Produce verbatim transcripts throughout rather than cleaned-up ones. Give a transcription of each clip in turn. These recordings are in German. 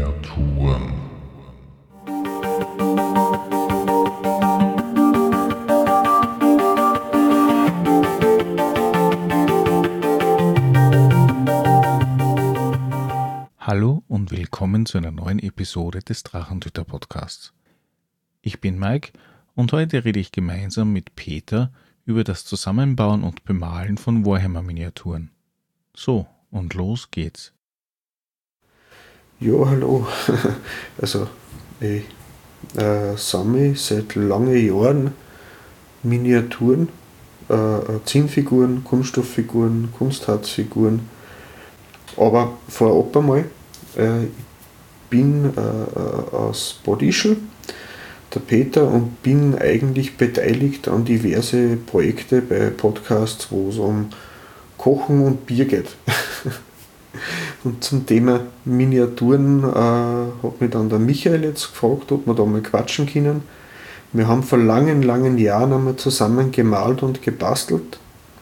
Miniaturen. Hallo und willkommen zu einer neuen Episode des Drachentöter Podcasts. Ich bin Mike und heute rede ich gemeinsam mit Peter über das Zusammenbauen und Bemalen von Warhammer-Miniaturen. So, und los geht's. Ja, hallo. Also, ich äh, sammle seit langen Jahren Miniaturen, äh, Zinnfiguren, Kunststofffiguren, Kunstharzfiguren. Aber vorab einmal, äh, ich bin äh, aus Bad Ischl, der Peter, und bin eigentlich beteiligt an diverse Projekte bei Podcasts, wo es um Kochen und Bier geht. Und zum Thema Miniaturen äh, hat mich dann der Michael jetzt gefragt, ob wir da mal quatschen können. Wir haben vor langen, langen Jahren einmal zusammen gemalt und gebastelt.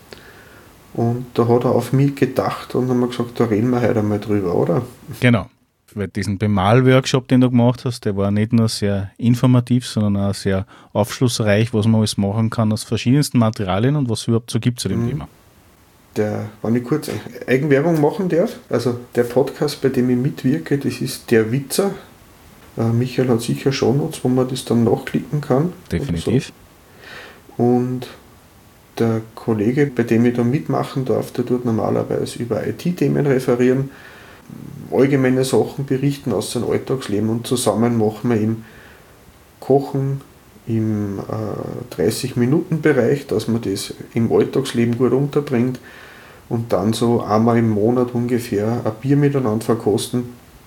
Und da hat er auf mich gedacht und haben wir gesagt, da reden wir heute einmal drüber, oder? Genau, weil diesen Bemalworkshop, den du gemacht hast, der war nicht nur sehr informativ, sondern auch sehr aufschlussreich, was man alles machen kann aus verschiedensten Materialien und was es überhaupt so gibt zu dem mhm. Thema. Der, wenn ich kurz Eigenwerbung machen darf, also der Podcast, bei dem ich mitwirke, das ist der Witzer. Äh, Michael hat sicher Shownotes, wo man das dann nachklicken kann. Definitiv. So. Und der Kollege, bei dem ich da mitmachen darf, der tut normalerweise über I T-Themen referieren, allgemeine Sachen berichten aus seinem Alltagsleben und zusammen machen wir eben Kochen im äh, dreißig-Minuten-Bereich, dass man das im Alltagsleben gut unterbringt und dann so einmal im Monat ungefähr ein Bier miteinander verkosten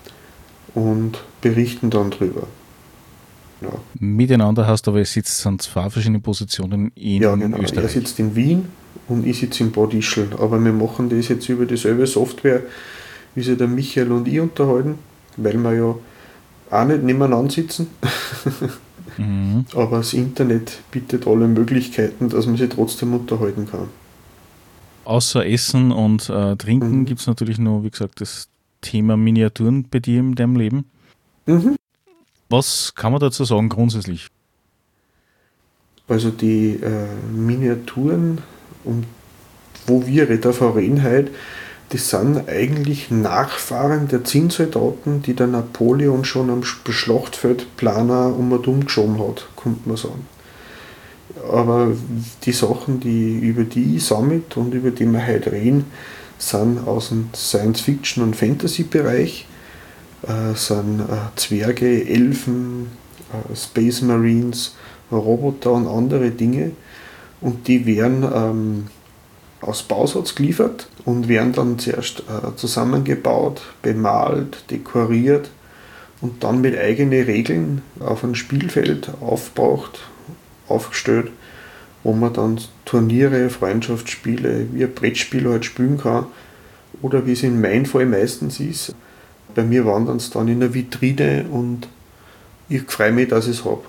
und berichten dann drüber. Ja. Miteinander hast du aber, es sitzen zwei verschiedene Positionen in ja, genau. Österreich. Er sitzt in Wien und ich sitze in Bad Ischl, aber wir machen das jetzt über dieselbe Software, wie sich der Michael und ich unterhalten, weil wir ja auch nicht nebeneinander sitzen. Mhm. Aber das Internet bietet alle Möglichkeiten, dass man sich trotzdem unterhalten kann. Außer Essen und äh, Trinken mhm. gibt es natürlich noch, wie gesagt, das Thema Miniaturen bei dir in deinem Leben. Mhm. Was kann man dazu sagen grundsätzlich? Also die äh, Miniaturen, um, wo wir davon reden heute, das sind eigentlich Nachfahren der Zinnsoldaten, die der Napoleon schon am Schlachtfeldplaner um und um geschoben hat, könnte man sagen. Aber die Sachen, die, über die ich sammle und über die wir heute reden, sind aus dem Science-Fiction- und Fantasy-Bereich, äh, sind äh, Zwerge, Elfen, äh, Space Marines, Roboter und andere Dinge. Und die werden ähm, aus Bausatz geliefert und werden dann zuerst äh, zusammengebaut, bemalt, dekoriert und dann mit eigenen Regeln auf ein Spielfeld aufgebracht, aufgestellt, wo man dann Turniere, Freundschaftsspiele, wie ein Brettspiel halt spielen kann oder wie es in meinem Fall meistens ist. Bei mir wandern es dann in der Vitrine und ich freue mich, dass ich es habe.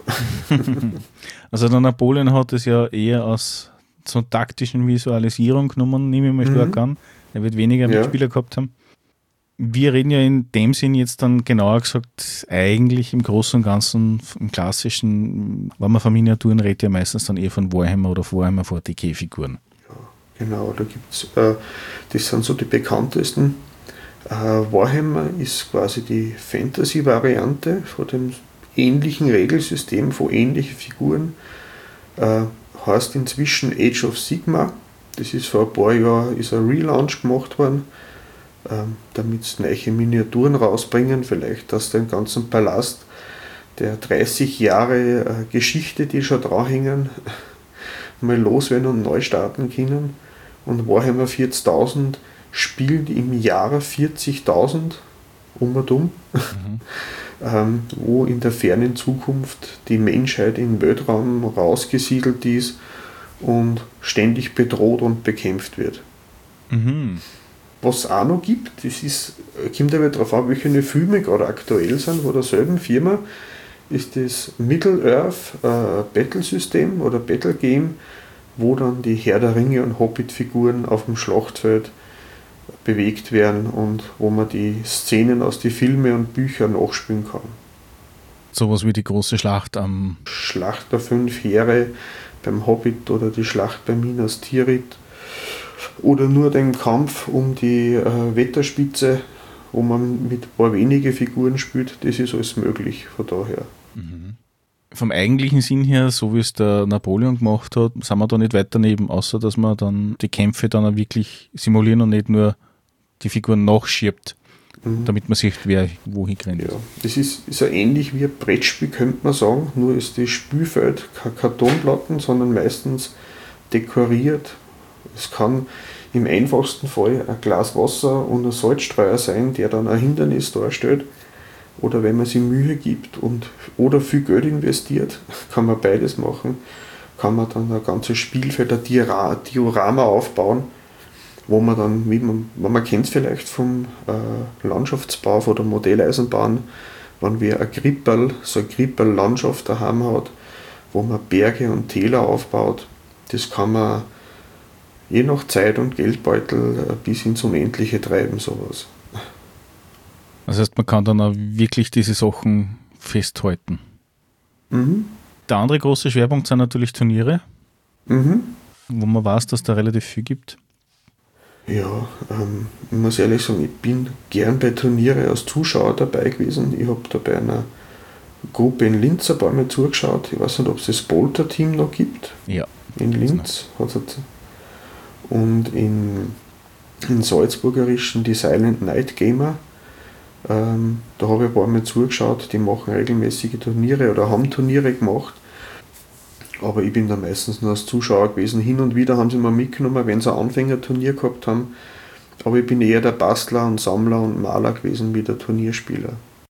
Also der Napoleon hat es ja eher aus zur taktischen Visualisierung genommen, nehme ich mal stark mhm. an. Er wird weniger ja. Mitspieler gehabt haben. Wir reden ja in dem Sinn jetzt dann genauer gesagt eigentlich im Großen und Ganzen, im klassischen, wenn man von Miniaturen redet, ja meistens dann eher von Warhammer oder Warhammer forty K-Figuren. Ja, genau, da gibt's, äh, das sind so die bekanntesten. Äh, Warhammer ist quasi die Fantasy-Variante von dem ähnlichen Regelsystem, von ähnlichen Figuren. Äh, heißt inzwischen Age of Sigmar. Das ist vor ein paar Jahren ist ein Relaunch gemacht worden, ähm, damit sie neue Miniaturen rausbringen. Vielleicht, dass den ganzen Palast der dreißig Jahre äh, Geschichte, die schon dranhängen, mal loswerden und neu starten können. Und Warhammer vierzigtausend spielt im Jahre vierzigtausend um und um. Mhm. Ähm, wo in der fernen Zukunft die Menschheit im Weltraum rausgesiedelt ist und ständig bedroht und bekämpft wird. Mhm. Was es auch noch gibt, das ist, kommt aber darauf an, welche Filme gerade aktuell sind, von derselben Firma, ist das Middle-earth äh, Battle-System oder Battle-Game, wo dann die Herr der Ringe und Hobbit-Figuren auf dem Schlachtfeld bewegt werden und wo man die Szenen aus den Filmen und Büchern nachspielen kann. Sowas wie die große Schlacht am... Schlacht der fünf Heere beim Hobbit oder die Schlacht bei Minas Tirith oder nur den Kampf um die äh, Wetterspitze, wo man mit ein paar wenige Figuren spielt, das ist alles möglich von daher. Mhm. Vom eigentlichen Sinn her, so wie es der Napoleon gemacht hat, sind wir da nicht weit daneben, außer dass man dann die Kämpfe dann auch wirklich simulieren und nicht nur die Figuren nachschiebt, mhm. damit man sieht, wer wohin rennt. Ja, das ist, ist ja ähnlich wie ein Brettspiel, könnte man sagen, nur ist das Spielfeld keine Kartonplatten, sondern meistens dekoriert. Es kann im einfachsten Fall ein Glas Wasser und ein Salzstreuer sein, der dann ein Hindernis darstellt. Oder wenn man sich Mühe gibt und oder viel Geld investiert, kann man beides machen, kann man dann ein ganzes Spielfeld, ein Diorama aufbauen, wo man dann, wie man, man kennt es vielleicht vom äh, Landschaftsbau oder Modelleisenbahn, wenn wer ein Gripperl, so eine Gripperl-Landschaft daheim hat, wo man Berge und Täler aufbaut, das kann man je nach Zeit und Geldbeutel bis ins Unendliche treiben, sowas. Das heißt, man kann dann auch wirklich diese Sachen festhalten. Mhm. Der andere große Schwerpunkt sind natürlich Turniere, mhm. wo man weiß, dass da relativ viel gibt. Ja, ähm, ich muss ehrlich sagen, ich bin gern bei Turniere als Zuschauer dabei gewesen. Ich habe da bei einer Gruppe in Linz ein paar Mal zugeschaut. Ich weiß nicht, ob es das Bolter-Team noch gibt. Ja. In Linz. Hat's und in, in Salzburgerischen die Silent Night Gamer. Ähm, da habe ich ein paar Mal zugeschaut, die machen regelmäßige Turniere oder haben Turniere gemacht. Aber ich bin da meistens nur als Zuschauer gewesen. Hin und wieder haben sie mal mitgenommen, wenn sie ein Anfängerturnier gehabt haben. Aber ich bin eher der Bastler und Sammler und Maler gewesen wie der Turnierspieler.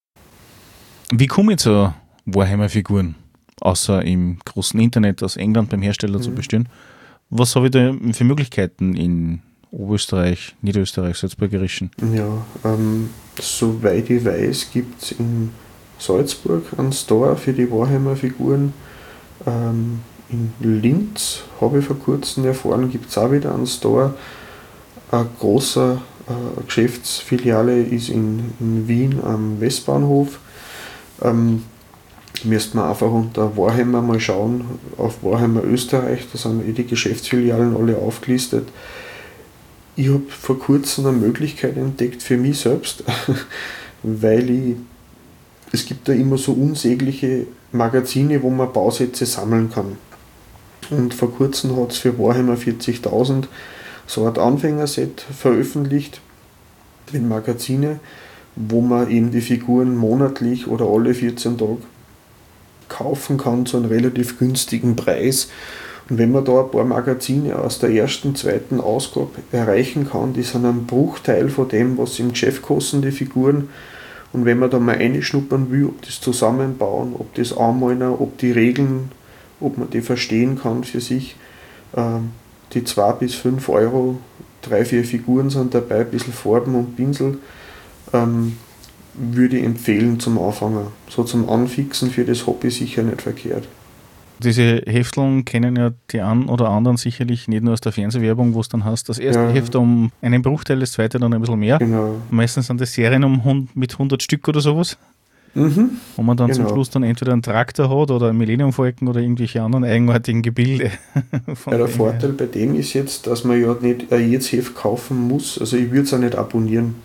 Wie komme ich zu Warhammer-Figuren? Außer im großen Internet aus England beim Hersteller mhm. zu bestellen. Was habe ich da für Möglichkeiten in Oberösterreich, Niederösterreich, Salzburgerischen? Ja, ähm, soweit ich weiß, gibt es in Salzburg einen Store für die Warhammer-Figuren. Ähm, in Linz, habe ich vor kurzem erfahren, gibt es auch wieder einen Store. Eine große äh, Geschäftsfiliale ist in, in Wien am Westbahnhof. Ähm, müsste man einfach unter Warhammer mal schauen, auf Warhammer Österreich, da sind eh die Geschäftsfilialen alle aufgelistet. Ich habe vor kurzem eine Möglichkeit entdeckt für mich selbst, weil ich, es gibt da immer so unsägliche Magazine, wo man Bausätze sammeln kann. Und vor kurzem hat es für Warhammer vierzigtausend so ein Anfängerset veröffentlicht mit Magazine, wo man eben die Figuren monatlich oder alle vierzehn Tage kaufen kann zu einem relativ günstigen Preis. Und wenn man da ein paar Magazine aus der ersten, zweiten Ausgabe erreichen kann, die sind ein Bruchteil von dem, was im Geschäft kosten, die Figuren. Und wenn man da mal reinschnuppern will, ob das zusammenbauen, ob das anmalen, ob die Regeln, ob man die verstehen kann für sich, ähm, die zwei bis fünf Euro, drei, vier Figuren sind dabei, ein bisschen Farben und Pinsel, ähm, würde ich empfehlen zum Anfangen. So zum Anfixen für das Hobby sicher nicht verkehrt. Diese Hefteln kennen ja die einen oder anderen sicherlich nicht nur aus der Fernsehwerbung, wo es dann heißt, das erste ja. Heft um einen Bruchteil, das zweite dann ein bisschen mehr. Genau. Meistens sind das Serien um mit hundert Stück oder sowas. Mhm. Wo man dann genau. zum Schluss dann entweder einen Traktor hat oder einen Millennium-Falken oder irgendwelche anderen eigenartigen Gebilde. Ja, der Vorteil bei dem ist jetzt, dass man ja nicht jedes Heft kaufen muss. Also ich würde es auch nicht abonnieren.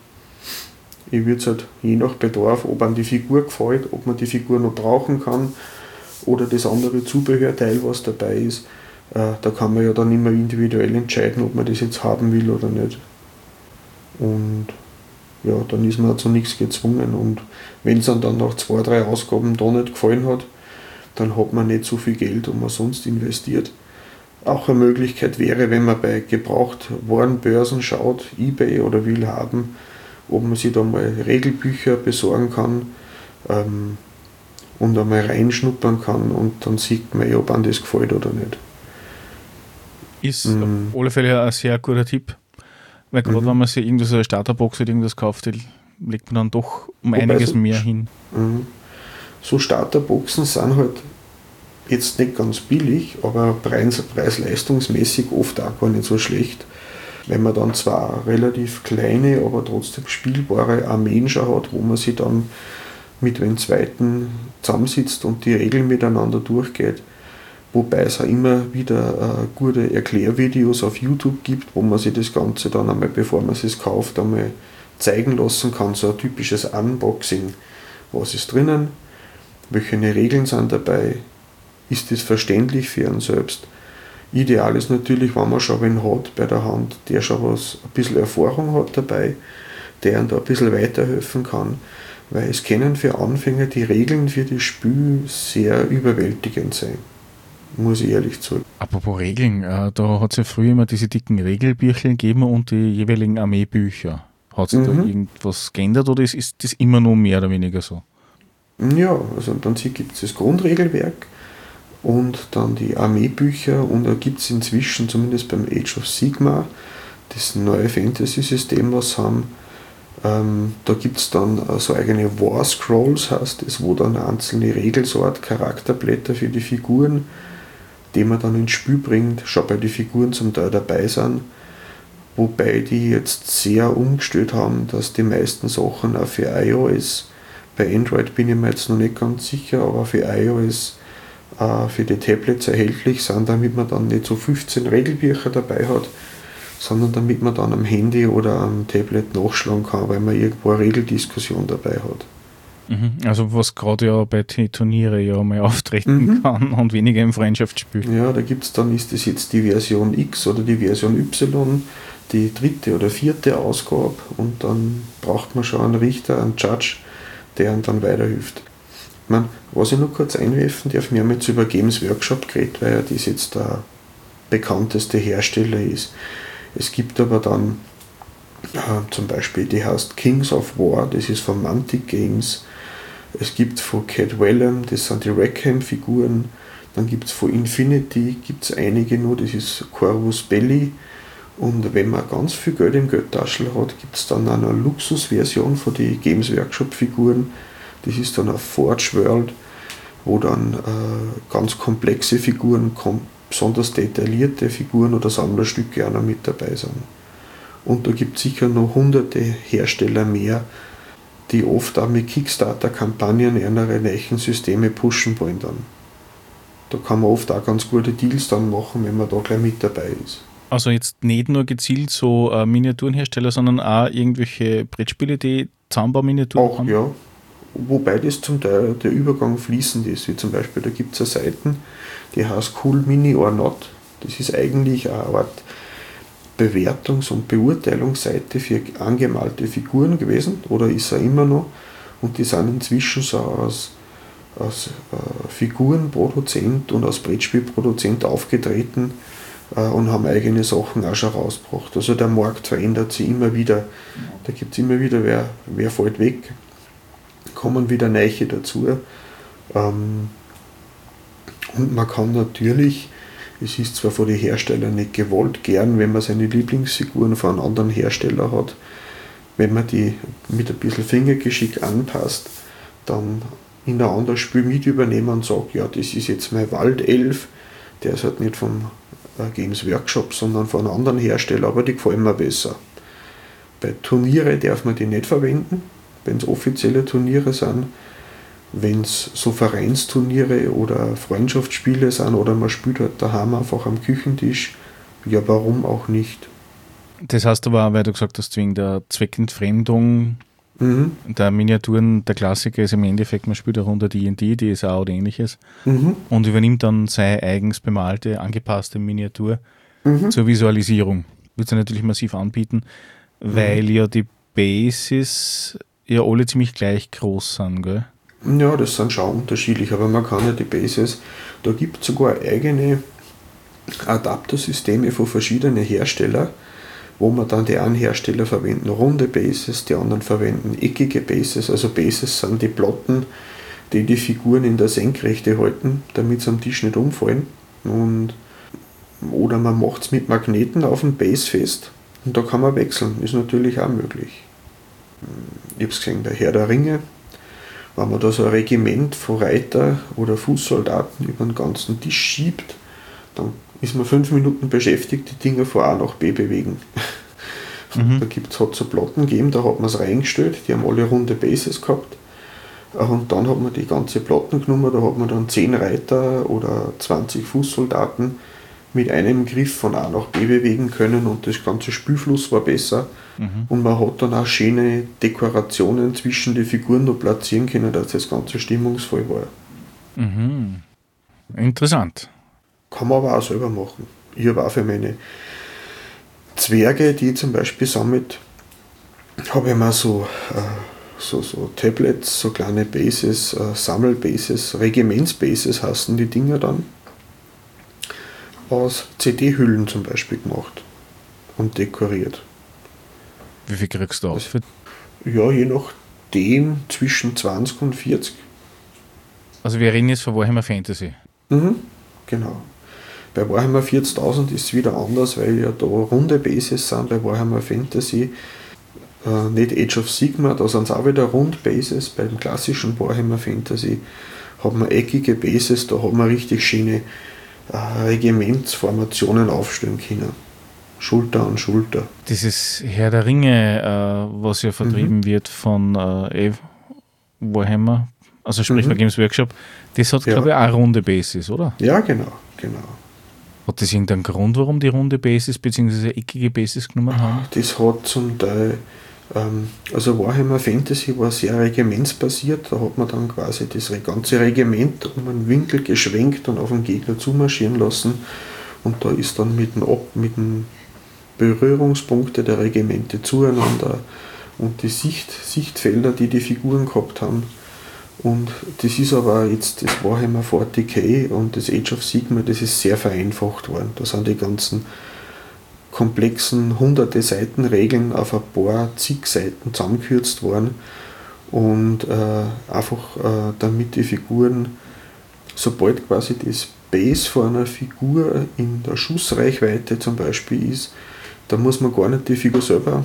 Ich würde es halt je nach Bedarf, ob einem die Figur gefällt, ob man die Figur noch brauchen kann oder das andere Zubehörteil, was dabei ist, äh, da kann man ja dann immer individuell entscheiden, ob man das jetzt haben will oder nicht. Und ja, dann ist man zu nichts gezwungen. Und wenn es dann, dann nach zwei, drei Ausgaben da nicht gefallen hat, dann hat man nicht so viel Geld, um man sonst investiert. Auch eine Möglichkeit wäre, wenn man bei Gebrauchtwarenbörsen schaut, eBay oder will haben, ob man sich da mal Regelbücher besorgen kann, ähm, und einmal reinschnuppern kann und dann sieht man ja, ob einem das gefällt oder nicht. Ist mhm. auf alle Fälle ein sehr guter Tipp, weil gerade mhm. wenn man sich irgendwo so eine Starterbox oder irgendwas kauft, legt man dann doch um Wobei einiges so, mehr hin. Mhm. So Starterboxen sind halt jetzt nicht ganz billig, aber preis- preis-leistungsmäßig oft auch gar nicht so schlecht. wenn man dann zwar relativ kleine, aber trotzdem spielbare Armeen schon hat, wo man sich dann mit den Zweiten zusammensitzt und die Regeln miteinander durchgeht. Wobei es auch immer wieder äh, gute Erklärvideos auf YouTube gibt, wo man sich das Ganze dann einmal, bevor man es kauft, einmal zeigen lassen kann. So ein typisches Unboxing. Was ist drinnen? Welche Regeln sind dabei? Ist das verständlich für einen selbst? Ideal ist natürlich, wenn man schon wen hat bei der Hand, der schon was, ein bisschen Erfahrung hat dabei, der einem da ein bisschen weiterhelfen kann. Weil es können für Anfänger die Regeln für das Spiel sehr überwältigend sein. Muss ich ehrlich sagen. Apropos Regeln, äh, da hat es ja früher immer diese dicken Regelbücher gegeben und die jeweiligen Armeebücher. Hat sich mhm. da irgendwas geändert oder ist, ist das immer nur mehr oder weniger so? Ja, also im Prinzip gibt es das Grundregelwerk und dann die Armeebücher und da gibt es inzwischen, zumindest beim Age of Sigmar, das neue Fantasy-System, was haben. Ähm, da gibt es dann so eigene War Scrolls, heißt es, wo dann einzelne Regelsort, Charakterblätter für die Figuren, die man dann ins Spiel bringt, schon bei den Figuren zum Teil dabei sind. Wobei die jetzt sehr umgestellt haben, dass die meisten Sachen auch für iOS, bei Android bin ich mir jetzt noch nicht ganz sicher, aber für iOS äh, für die Tablets erhältlich sind, damit man dann nicht so fünfzehn Regelbücher dabei hat, sondern damit man dann am Handy oder am Tablet nachschlagen kann, weil man irgendwo eine Regeldiskussion dabei hat. Also was gerade ja bei den Turnieren ja mal auftreten mhm. kann und weniger im Freundschaftsspiel. Ja, da gibt es dann, ist das jetzt die Version X oder die Version Y, die dritte oder vierte Ausgabe und dann braucht man schon einen Richter, einen Judge, der einem dann weiterhilft. Ich meine, was ich noch kurz einwerfen darf, wir haben jetzt über Games Workshop geredet, weil ja das jetzt der bekannteste Hersteller ist. Es gibt aber dann äh, zum Beispiel, die heißt Kings of War, das ist von Mantic Games. Es gibt von Cadwellum, das sind die Rackham-Figuren. Dann gibt es von Infinity, gibt es einige nur, das ist Corvus Belli. Und wenn man ganz viel Geld im Geldtaschel hat, gibt es dann eine Luxusversion von den Games Workshop-Figuren. Das ist dann eine Forge World, wo dann äh, ganz komplexe Figuren, kom- besonders detaillierte Figuren oder Sammlerstücke auch noch mit dabei sind. Und da gibt es sicher noch hunderte Hersteller mehr, die oft auch mit Kickstarter-Kampagnen ihre neuen Systeme pushen wollen dann. Da kann man oft auch ganz gute Deals dann machen, wenn man da gleich mit dabei ist. Also jetzt nicht nur gezielt so äh, Miniaturenhersteller, sondern auch irgendwelche Brettspiele, die Zahnbauminiaturen auch, haben? Auch, ja. Wobei das zum Teil der Übergang fließend ist, wie zum Beispiel, da gibt es eine Seite, die heißt Cool Mini or Not. Das ist eigentlich eine Art Bewertungs- und Beurteilungsseite für angemalte Figuren gewesen, oder ist er immer noch. Und die sind inzwischen so aus, aus äh, Figurenproduzent und aus Brettspielproduzent aufgetreten äh, und haben eigene Sachen auch schon rausgebracht. Also der Markt verändert sich immer wieder. Da gibt es immer wieder, wer, wer fällt weg, kommen wieder neue dazu. Ähm, und man kann natürlich, es ist zwar von den Herstellern nicht gewollt, gern, wenn man seine Lieblingsfiguren von einem anderen Hersteller hat, wenn man die mit ein bisschen Fingergeschick anpasst, dann in ein anderes Spiel mit übernehmen und sagt, ja, das ist jetzt mein Waldelf, der ist halt nicht vom Games Workshop, sondern von einem anderen Hersteller, aber die gefallen mir besser. Bei Turniere darf man die nicht verwenden, wenn es offizielle Turniere sind. Wenn es so Vereinsturniere oder Freundschaftsspiele sind oder man spielt halt daheim einfach am Küchentisch, ja, warum auch nicht? Das heißt aber auch, weil du gesagt hast, wegen der Zweckentfremdung mhm. der Miniaturen, der Klassiker ist im Endeffekt, man spielt eine Runde D und D, D S A oder ähnliches mhm. und übernimmt dann seine eigens bemalte, angepasste Miniatur mhm. zur Visualisierung. Wird es natürlich massiv anbieten, mhm. weil ja die Bases ja alle ziemlich gleich groß sind, gell? Ja, das sind schon unterschiedlich, aber man kann ja die Bases, da gibt es sogar eigene Adaptersysteme von verschiedenen Herstellern, wo man dann die einen Hersteller verwenden runde Bases, die anderen verwenden eckige Bases. Also Bases sind die Platten, die die Figuren in der Senkrechte halten, damit sie am Tisch nicht umfallen. Und, oder man macht es mit Magneten auf dem Base fest und da kann man wechseln, ist natürlich auch möglich. Ich habe es gesehen, der Herr der Ringe, wenn man da so ein Regiment von Reiter oder Fußsoldaten über den ganzen Tisch schiebt, dann ist man fünf Minuten beschäftigt, die Dinger von A nach B bewegen. Mhm. Da gibt's, hat es so Platten gegeben, da hat man es reingestellt, die haben alle runde Bases gehabt. Und dann hat man die ganze Platten genommen, da hat man dann zehn Reiter oder zwanzig Fußsoldaten mit einem Griff von A nach B bewegen können und das ganze Spielfluss war besser. Mhm. Und man hat dann auch schöne Dekorationen zwischen die Figuren noch platzieren können, dass das Ganze stimmungsvoll war. Mhm. Interessant. Kann man aber auch selber machen. Ich habe auch für meine Zwerge, die ich zum Beispiel sammelt, habe ich mir so, äh, so, so Tablets, so kleine Bases, äh, Sammelbases, Regimentsbases heißen die Dinger dann, aus C D-Hüllen zum Beispiel gemacht und dekoriert. Wie viel kriegst du aus? Für ja, je nachdem zwischen zwanzig und vierzig. Also wir reden jetzt von Warhammer Fantasy. Mhm, genau. Bei Warhammer vierzigtausend ist es wieder anders, weil ja da runde Bases sind. Bei Warhammer Fantasy, äh, nicht Age of Sigmar, da sind es auch wieder rund Bases. Beim klassischen Warhammer Fantasy hat man eckige Bases, da hat man richtig schöne äh, Regimentsformationen aufstellen können. Schulter an Schulter. Dieses Herr der Ringe, äh, was ja vertrieben mhm. wird von äh, Warhammer, also sprich bei mhm. Games Workshop, das hat, ja. glaube ich, auch runde Bases, oder? Ja, genau, genau. Hat das irgendeinen Grund, warum die runde Bases bzw. eckige Bases genommen haben? Das hat zum Teil, ähm, also Warhammer Fantasy war sehr regimentsbasiert, da hat man dann quasi das ganze Regiment um einen Winkel geschwenkt und auf den Gegner zumarschieren lassen und da ist dann mit den, mit den Berührungspunkte der Regimente zueinander und die Sicht, Sichtfelder, die die Figuren gehabt haben. Und das ist aber jetzt das Warhammer forty K und das Age of Sigmar, das ist sehr vereinfacht worden. Da sind die ganzen komplexen hunderte Seiten Regeln auf ein paar zig Seiten zusammengekürzt worden und äh, einfach äh, damit die Figuren, sobald quasi das Base von einer Figur in der Schussreichweite zum Beispiel ist, da muss man gar nicht die Figur selber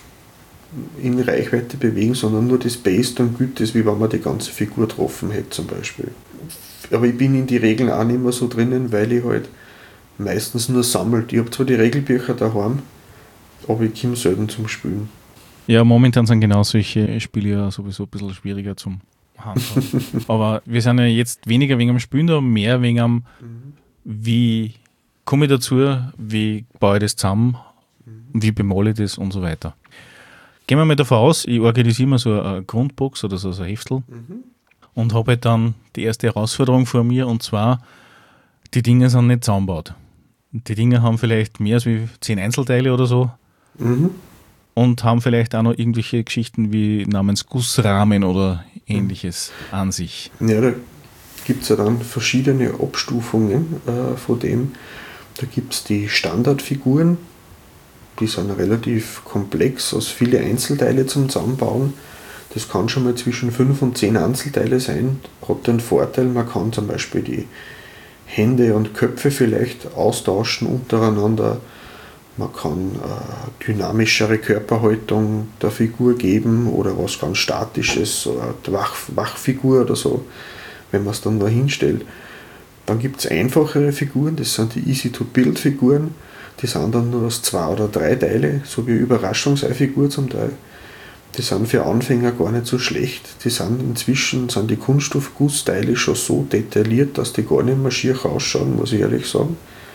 in Reichweite bewegen, sondern nur das Base, dann gilt das, wie wenn man die ganze Figur getroffen hätte zum Beispiel. Aber ich bin in die Regeln auch nicht mehr so drinnen, weil ich halt meistens nur sammelt. Ich habe zwar die Regelbücher daheim, aber ich komme selten zum Spielen. Ja, momentan sind genau solche Spiele ja sowieso ein bisschen schwieriger zum Handhaben. Aber wir sind ja jetzt weniger wegen am Spielen da, mehr wegen am, mhm. wie komme ich dazu, wie baue ich das zusammen, mhm. wie bemale ich das und so weiter. Gehen wir mal davon aus, ich organisiere mir so eine Grundbox oder so, so ein Heftel mhm. und habe halt dann die erste Herausforderung vor mir und zwar, die Dinge sind nicht zusammengebaut. Die Dinge haben vielleicht mehr als wie zehn Einzelteile oder so mhm. und haben vielleicht auch noch irgendwelche Geschichten wie namens Gussrahmen oder ähnliches mhm. an sich. Ja, da gibt es ja dann verschiedene Abstufungen äh, von dem. Da gibt es die Standardfiguren, die sind relativ komplex, aus viele Einzelteile zum Zusammenbauen. Das kann schon mal zwischen fünf und zehn Einzelteile sein. Hat den Vorteil, man kann zum Beispiel die Hände und Köpfe vielleicht austauschen untereinander. Man kann äh, dynamischere Körperhaltung der Figur geben oder was ganz Statisches, so eine Wach, Wachfigur oder so, wenn man es dann nur hinstellt. Dann gibt es einfachere Figuren, das sind die Easy-to-Build-Figuren. Die sind dann nur aus zwei oder drei Teile, so wie Überraschungseifigur zum Teil. Die sind für Anfänger gar nicht so schlecht. Die sind inzwischen, sind die Kunststoffgussteile schon so detailliert, dass die gar nicht mehr schier ausschauen, muss ich ehrlich sagen.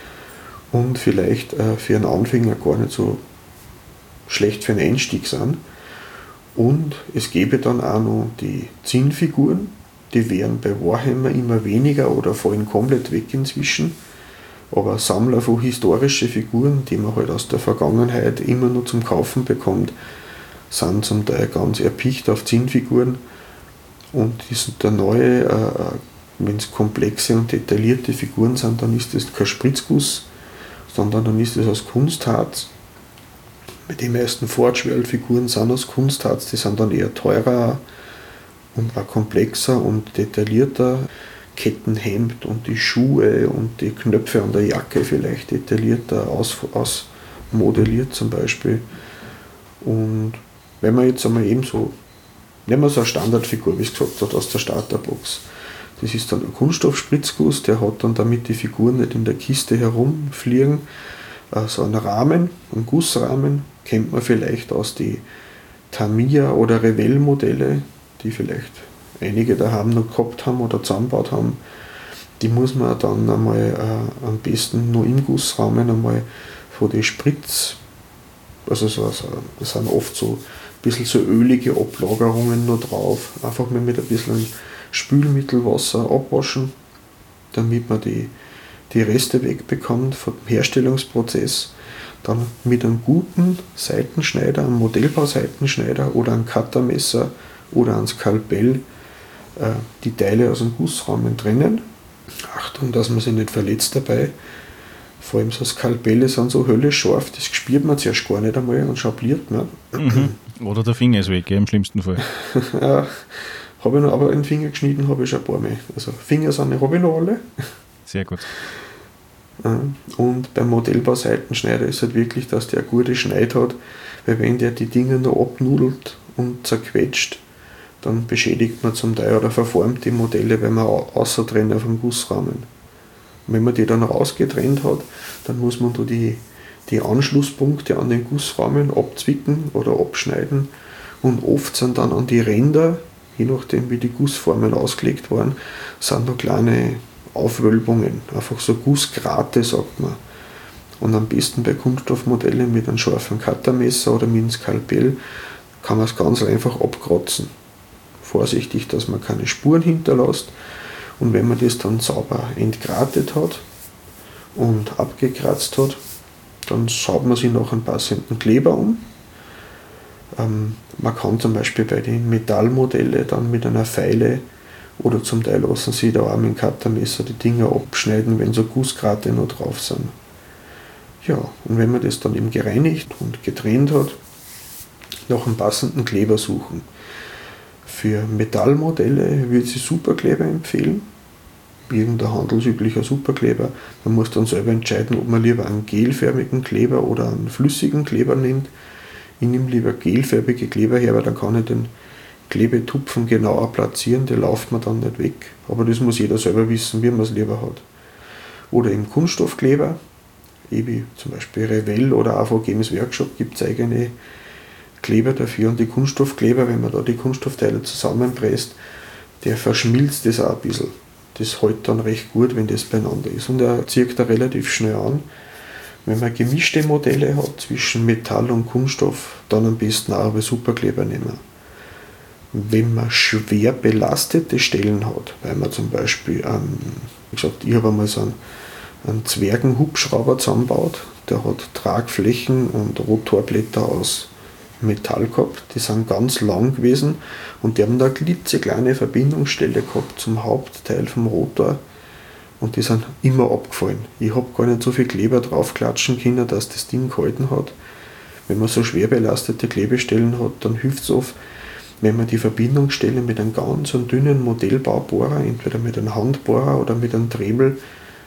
Und vielleicht äh, für einen Anfänger gar nicht so schlecht für einen Einstieg sind. Und es gäbe dann auch noch die Zinnfiguren, die wären bei Warhammer immer weniger oder fallen komplett weg inzwischen. Aber Sammler von historischen Figuren, die man halt aus der Vergangenheit immer nur zum Kaufen bekommt, sind zum Teil ganz erpicht auf Zinnfiguren. Und die sind der neue, äh, wenn es komplexe und detaillierte Figuren sind, dann ist das kein Spritzguss, sondern dann ist das aus Kunstharz. Die meisten Forge-World-Figuren sind aus Kunstharz, die sind dann eher teurer und auch komplexer und detaillierter. Kettenhemd und die Schuhe und die Knöpfe an der Jacke vielleicht detaillierter aus, ausmodelliert zum Beispiel. Und wenn man jetzt einmal eben so, nehmen wir so eine Standardfigur, wie es gesagt hat, aus der Starterbox, Das ist dann ein Kunststoffspritzguss, der hat dann, damit die Figuren nicht in der Kiste herumfliegen, so einen Rahmen, einen Gussrahmen, kennt man vielleicht aus die Tamiya oder Revell Modelle, die vielleicht einige daheim noch gehabt haben oder zusammengebaut haben. Die muss man dann einmal äh, am besten nur im Gussrahmen einmal von den Spritz, also so, so, das sind oft so ein bisschen so ölige Ablagerungen noch drauf, einfach mal mit ein bisschen Spülmittelwasser abwaschen, damit man die, die Reste wegbekommt vom Herstellungsprozess. Dann mit einem guten Seitenschneider, einem Modellbau-Seitenschneider oder einem Cuttermesser oder einem Skalpell äh, die Teile aus dem Gussrahmen trennen. Achtung, dass man sich nicht verletzt dabei. Vor allem so Skalpelle sind so höllisch scharf, das spürt man zuerst gar nicht einmal und schabliert man. Mhm. Oder der Finger ist weg, im schlimmsten Fall. Ja, habe ich noch, aber einen Finger geschnitten habe ich schon ein paar Mal. Also Finger sind, habe ich noch alle. Sehr gut. Und beim Modellbau-Seitenschneider ist halt wirklich, dass der eine gute Schneid hat, weil wenn der die Dinge noch abnudelt und zerquetscht, dann beschädigt man zum Teil oder verformt die Modelle, wenn man außer trennt auf dem Gussrahmen. Und wenn man die dann rausgetrennt hat, dann muss man da die, die Anschlusspunkte an den Gussrahmen abzwicken oder abschneiden, und oft sind dann an die Ränder, je nachdem wie die Gussformen ausgelegt waren, sind da kleine Aufwölbungen, einfach so Gussgrate, sagt man. Und am besten bei Kunststoffmodellen mit einem scharfen Cuttermesser oder mit einem Skalpell kann man es ganz einfach abkratzen. Vorsichtig, dass man keine Spuren hinterlässt. Und wenn man das dann sauber entgratet hat und abgekratzt hat, dann saugt man sich noch einen passenden Kleber um. Ähm, man kann zum Beispiel bei den Metallmodellen dann mit einer Feile oder zum Teil lassen sie da auch mit dem Cuttermesser die Dinger abschneiden, wenn so Gussgrate noch drauf sind. Ja, und wenn man das dann eben gereinigt und getrennt hat, nach einem passenden Kleber suchen. Für Metallmodelle würde ich Superkleber empfehlen. Irgendein handelsüblicher Superkleber. Man muss dann selber entscheiden, ob man lieber einen gelförmigen Kleber oder einen flüssigen Kleber nimmt. Ich nehme lieber gelfärbige Kleber her, weil dann kann ich den Klebetupfen genauer platzieren, der läuft mir dann nicht weg. Aber das muss jeder selber wissen, wie man es lieber hat. Oder im Kunststoffkleber, wie zum Beispiel Revell oder A V Games Workshop, gibt es eigene Kleber dafür. Und die Kunststoffkleber, wenn man da die Kunststoffteile zusammenpresst, der verschmilzt das auch ein bisschen. Das hält dann recht gut, wenn das beieinander ist. Und er zieht da relativ schnell an. Wenn man gemischte Modelle hat zwischen Metall und Kunststoff, dann am besten auch über Superkleber nehmen. Wenn man schwer belastete Stellen hat, weil man zum Beispiel, einen, wie gesagt, ich habe einmal so einen, einen Zwergenhubschrauber zusammengebaut, der hat Tragflächen und Rotorblätter aus Metall gehabt, die sind ganz lang gewesen und die haben da eine klitzekleine Verbindungsstelle gehabt zum Hauptteil vom Rotor und die sind immer abgefallen. Ich habe gar nicht so viel Kleber draufklatschen können, dass das Ding gehalten hat. Wenn man so schwer belastete Klebestellen hat, dann hilft es oft, wenn man die Verbindungsstelle mit einem ganz dünnen Modellbaubohrer, entweder mit einem Handbohrer oder mit einem Dremel,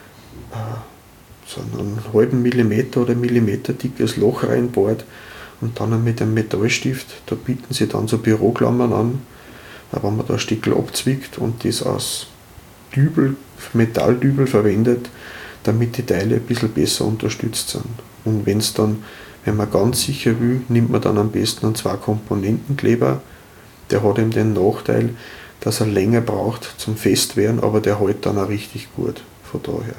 so einen halben Millimeter oder Millimeter dickes Loch reinbohrt und dann mit einem Metallstift, da bieten sie dann so Büroklammern an, wenn man da ein Stückchen abzwickt und das aus Dübel, Metalldübel verwendet, damit die Teile ein bisschen besser unterstützt sind. Und wenn es dann, wenn man ganz sicher will, nimmt man dann am besten einen Zwei-Komponenten-Kleber. Der hat eben den Nachteil, dass er länger braucht zum Festwerden, aber der hält dann auch richtig gut, von daher.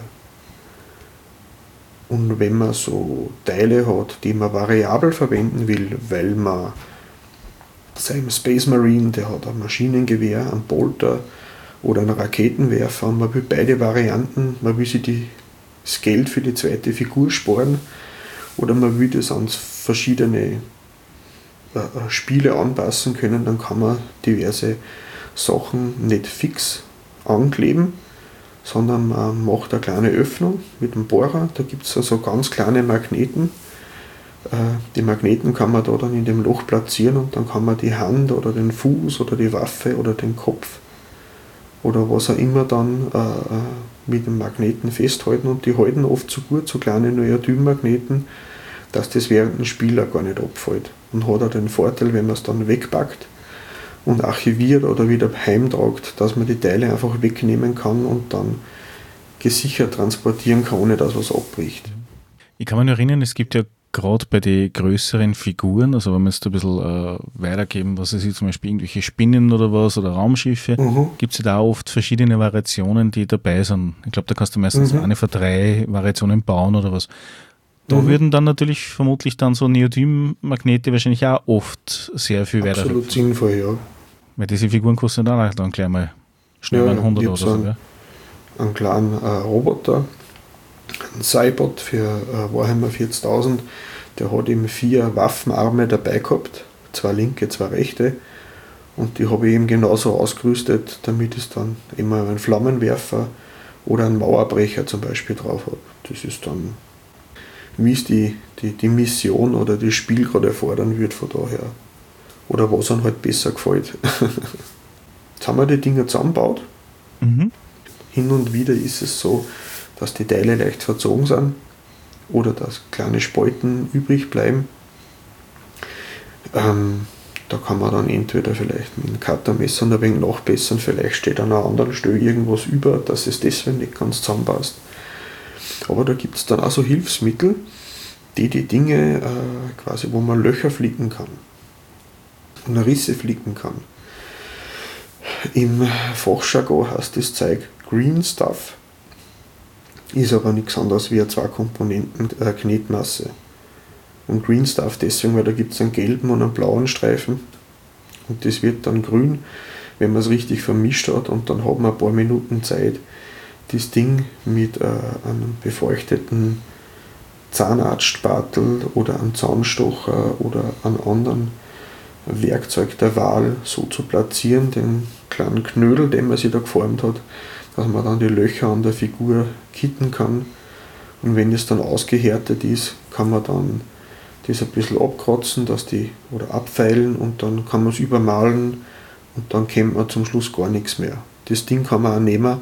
Und wenn man so Teile hat, die man variabel verwenden will, weil man seinem Space Marine, der hat ein Maschinengewehr, einen Bolter oder einen Raketenwerfer, und man will beide Varianten, man will sich die, das Geld für die zweite Figur sparen oder man will das an verschiedene Spiele anpassen können, dann kann man diverse Sachen nicht fix ankleben, sondern man macht eine kleine Öffnung mit dem Bohrer, da gibt es also ganz kleine Magneten. Die Magneten kann man da dann in dem Loch platzieren und dann kann man die Hand oder den Fuß oder die Waffe oder den Kopf oder was auch immer dann mit dem Magneten festhalten, und die halten oft so gut, so kleine Neodym-Magneten, dass das während dem Spiel auch gar nicht abfällt. Und hat auch den Vorteil, wenn man es dann wegpackt, und archiviert oder wieder heimtragt, dass man die Teile einfach wegnehmen kann und dann gesichert transportieren kann, ohne dass was abbricht. Ich kann mich noch erinnern, es gibt ja gerade bei den größeren Figuren, also wenn wir jetzt ein bisschen äh, weitergeben, was es ist, zum Beispiel irgendwelche Spinnen oder was oder Raumschiffe, Mhm. gibt es ja da auch oft verschiedene Variationen, die dabei sind. Ich glaube, da kannst du meistens Mhm. eine von drei Variationen bauen oder was. Da Mhm. würden dann natürlich vermutlich dann so Neodym-Magnete wahrscheinlich auch oft sehr viel weiter. Absolut sinnvoll, ja. Weil diese Figuren kosten dann auch dann gleich mal schnell mal Ja, hundert ich oder hab so. so Gell? einen kleinen äh, Roboter, einen Cybot für äh, Warhammer vierzigtausend, der hat eben vier Waffenarme dabei gehabt, zwei linke, zwei rechte, und die habe ich eben genauso ausgerüstet, damit es dann immer einen Flammenwerfer oder einen Mauerbrecher zum Beispiel drauf hat. Das ist dann, wie es die, die, die Mission oder das Spiel gerade erfordern wird, von daher. Oder was einem halt besser gefällt. Jetzt haben wir die Dinger zusammengebaut. Mhm. Hin und wieder ist es so, dass die Teile leicht verzogen sind oder dass kleine Spalten übrig bleiben. Ähm, da kann man dann entweder vielleicht mit einem Cuttermesser ein wenig nachbessern, vielleicht steht an einer anderen Stelle irgendwas über, dass es deswegen nicht ganz zusammenpasst. Aber da gibt es dann auch so Hilfsmittel, die die Dinge äh, quasi, wo man Löcher flicken kann und Risse flicken kann. Im Fachjargon heißt das Zeug Green Stuff, ist aber nichts anderes wie eine zwei Komponenten äh, Knetmasse. Und Green Stuff deswegen, weil da gibt es einen gelben und einen blauen Streifen und das wird dann grün, wenn man es richtig vermischt hat, und dann hat man ein paar Minuten Zeit, das Ding mit äh, einem befeuchteten Zahnarztspatel oder einem Zahnstocher oder einem anderen Werkzeug der Wahl so zu platzieren, den kleinen Knödel, den man sich da geformt hat, dass man dann die Löcher an der Figur kitten kann. Und wenn es dann ausgehärtet ist, kann man dann das ein bisschen abkratzen, dass die, oder abfeilen, und dann kann man es übermalen und dann kennt man zum Schluss gar nichts mehr. Das Ding kann man auch nehmen,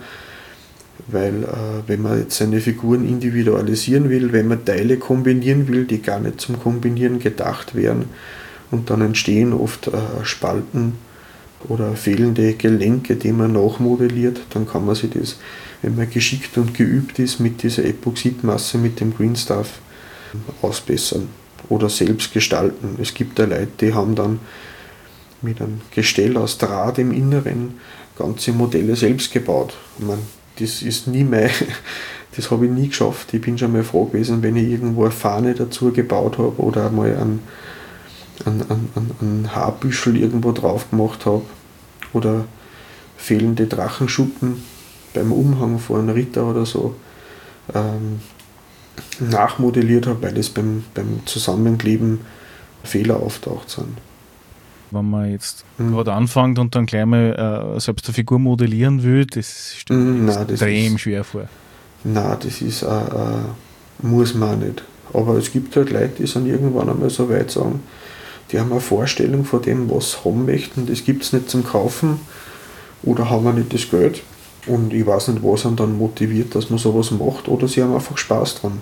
weil äh, wenn man jetzt seine Figuren individualisieren will, wenn man Teile kombinieren will, die gar nicht zum Kombinieren gedacht wären, und dann entstehen oft äh, Spalten oder fehlende Gelenke, die man nachmodelliert, dann kann man sich das, wenn man geschickt und geübt ist, mit dieser Epoxidmasse, mit dem Green Stuff ausbessern oder selbst gestalten. Es gibt ja Leute, die haben dann mit einem Gestell aus Draht im Inneren ganze Modelle selbst gebaut. Ich meine, das ist nie mein, das habe ich nie geschafft. Ich bin schon mal froh gewesen, wenn ich irgendwo eine Fahne dazu gebaut habe oder einmal einen Ein, ein, ein Haarbüschel irgendwo drauf gemacht habe oder fehlende Drachenschuppen beim Umhang von einem Ritter oder so ähm, nachmodelliert habe, weil es beim, beim Zusammenkleben Fehler auftaucht sind. Wenn man jetzt Mhm. gerade anfängt und dann gleich mal äh, selbst eine Figur modellieren will, das stellt Mhm, mir nein, das extrem ist- schwer vor. Nein, das ist äh, äh, muss man auch nicht. Aber es gibt halt Leute, die sind irgendwann einmal so weit sagen, die haben eine Vorstellung von dem, was sie haben möchten. Das gibt es nicht zum Kaufen oder haben wir nicht das Geld. Und ich weiß nicht, was einen dann motiviert, dass man sowas macht, oder sie haben einfach Spaß dran.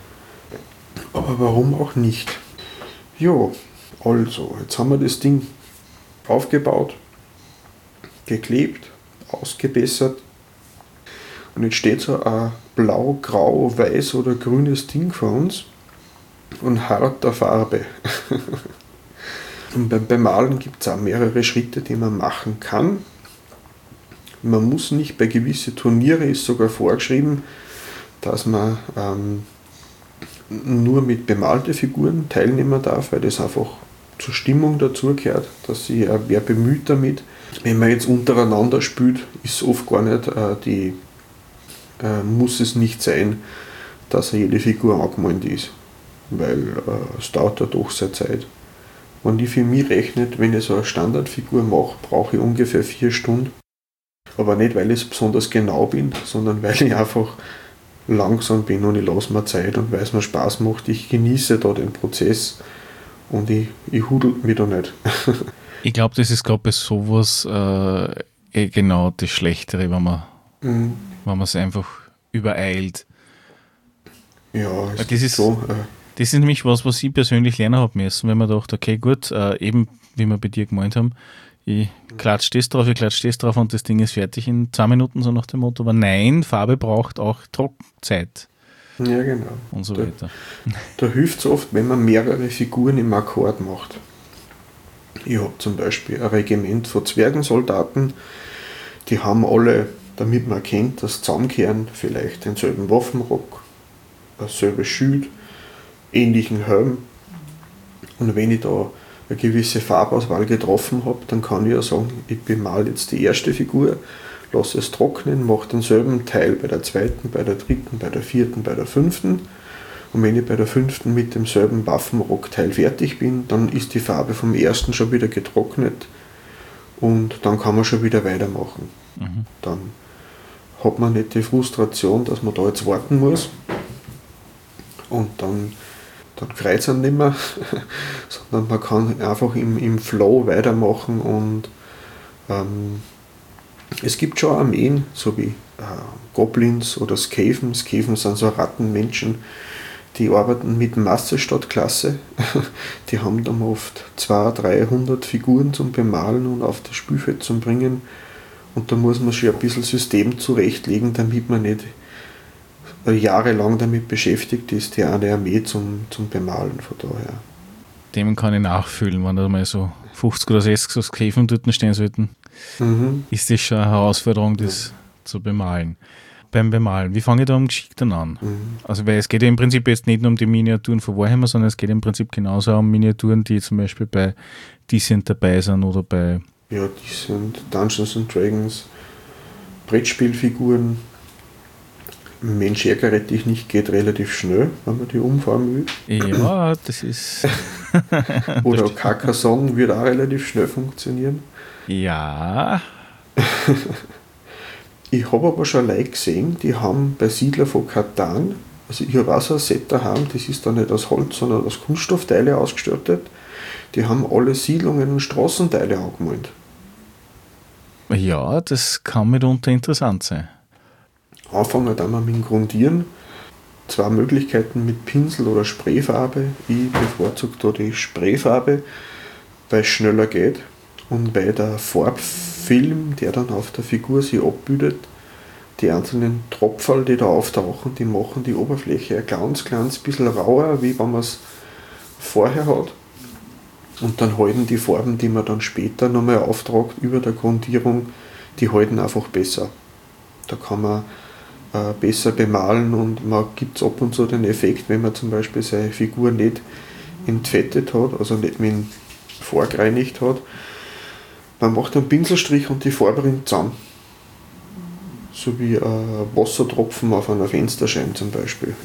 Aber warum auch nicht? Ja, also, jetzt haben wir das Ding aufgebaut, geklebt, ausgebessert. Und jetzt steht so ein blau, grau, weiß oder grünes Ding vor uns und harter Farbe. Und beim, beim Malen gibt es auch mehrere Schritte, die man machen kann. Man muss nicht, bei gewissen Turniere ist sogar vorgeschrieben, dass man ähm, nur mit bemalten Figuren teilnehmen darf, weil das einfach zur Stimmung dazugehört, dass sich äh, wer bemüht damit. Wenn man jetzt untereinander spielt, ist oft gar nicht äh, die, äh, muss es nicht sein, dass jede Figur angemalt ist, weil äh, es dauert ja doch sehr Zeit. Wenn ich für mich rechnet, wenn ich so eine Standardfigur mache, brauche ich ungefähr vier Stunden. Aber nicht, weil ich besonders genau bin, sondern weil ich einfach langsam bin und ich lasse mir Zeit und weil es mir Spaß macht. Ich genieße da den Prozess und ich, ich hudel mich da nicht. Ich glaube, das ist gerade bei sowas äh, eh genau das Schlechtere, wenn man Mhm. wenn man es einfach übereilt. Ja, es Das gibt ist- so. Äh, Das ist nämlich was, was ich persönlich lernen habe müssen, wenn man dachte, okay, gut, äh, eben wie wir bei dir gemeint haben, ich klatsche das drauf, ich klatsche das drauf und das Ding ist fertig in zwei Minuten, so nach dem Motto. Aber nein, Farbe braucht auch Trockenzeit. Ja, genau. Und so da, weiter. Da hilft es oft, wenn man mehrere Figuren im Akkord macht. Ich habe zum Beispiel ein Regiment von Zwergensoldaten, die haben alle, damit man erkennt, dass zusammenkehren, vielleicht denselben Waffenrock, dasselbe Schild, ähnlichen Helm. Und wenn ich da eine gewisse Farbauswahl getroffen habe, dann kann ich ja sagen, ich bemale jetzt die erste Figur, lasse es trocknen, mache denselben Teil bei der zweiten, bei der dritten, bei der vierten, bei der fünften. Und wenn ich bei der fünften mit demselben Waffenrockteil fertig bin, dann ist die Farbe vom ersten schon wieder getrocknet und dann kann man schon wieder weitermachen. Mhm. Dann hat man nicht die Frustration, dass man da jetzt warten muss und dann, dann freut es einen nicht mehr, sondern man kann einfach im, im Flow weitermachen und ähm, es gibt schon Armeen, so wie äh, Goblins oder Skaven. Skaven sind so Rattenmenschen, die arbeiten mit Masse statt Klasse. Die haben dann oft zweihundert, dreihundert Figuren zum Bemalen und auf das Spielfeld zum Bringen. Und da muss man schon ein bisschen System zurechtlegen, damit man nicht jahrelang damit beschäftigt ist, die eine Armee zum, zum Bemalen. Von daher. Dem kann ich nachfühlen, wenn da mal so fünfzig oder sechzig so Skaven dort stehen sollten. Mhm. Ist das schon eine Herausforderung, das ja. zu bemalen. Beim Bemalen, wie fange ich da am geschickten an? Mhm. Also, weil es geht ja im Prinzip jetzt nicht nur um die Miniaturen von Warhammer, sondern es geht im Prinzip genauso um Miniaturen, die zum Beispiel bei Descent dabei sind oder bei... Ja, Descent, Dungeons and Dragons, Brettspielfiguren. Mensch ärgere dich nicht geht relativ schnell, wenn man die umfahren will. Ja, das ist... Oder Carcassonne wird auch relativ schnell funktionieren. Ja. Ich habe aber schon Leute gesehen, die haben bei Siedler von Catan, also ich habe auch so ein Set daheim, das ist dann nicht aus Holz, sondern aus Kunststoffteile ausgestattet, die haben alle Siedlungen und Straßenteile angemalt. Ja, das kann mitunter interessant sein. Anfangen dann mal mit dem Grundieren. Zwei Möglichkeiten mit Pinsel oder Sprayfarbe. Ich bevorzuge da die Sprayfarbe, weil es schneller geht. Und weil der Farbfilm, der dann auf der Figur sich abbildet, die einzelnen Tropferl, die da auftauchen, die machen die Oberfläche ein ganz kleines bisschen rauer, wie wenn man es vorher hat. Und dann halten die Farben, die man dann später nochmal auftragt über der Grundierung, die halten einfach besser. Da kann man äh, besser bemalen und man gibt es ab und zu den Effekt, wenn man zum Beispiel seine Figur nicht entfettet hat, also nicht mit vorgereinigt hat. Man macht einen Pinselstrich und die Farbe rinnt zusammen. So wie ein Wassertropfen auf einer Fensterscheibe zum Beispiel.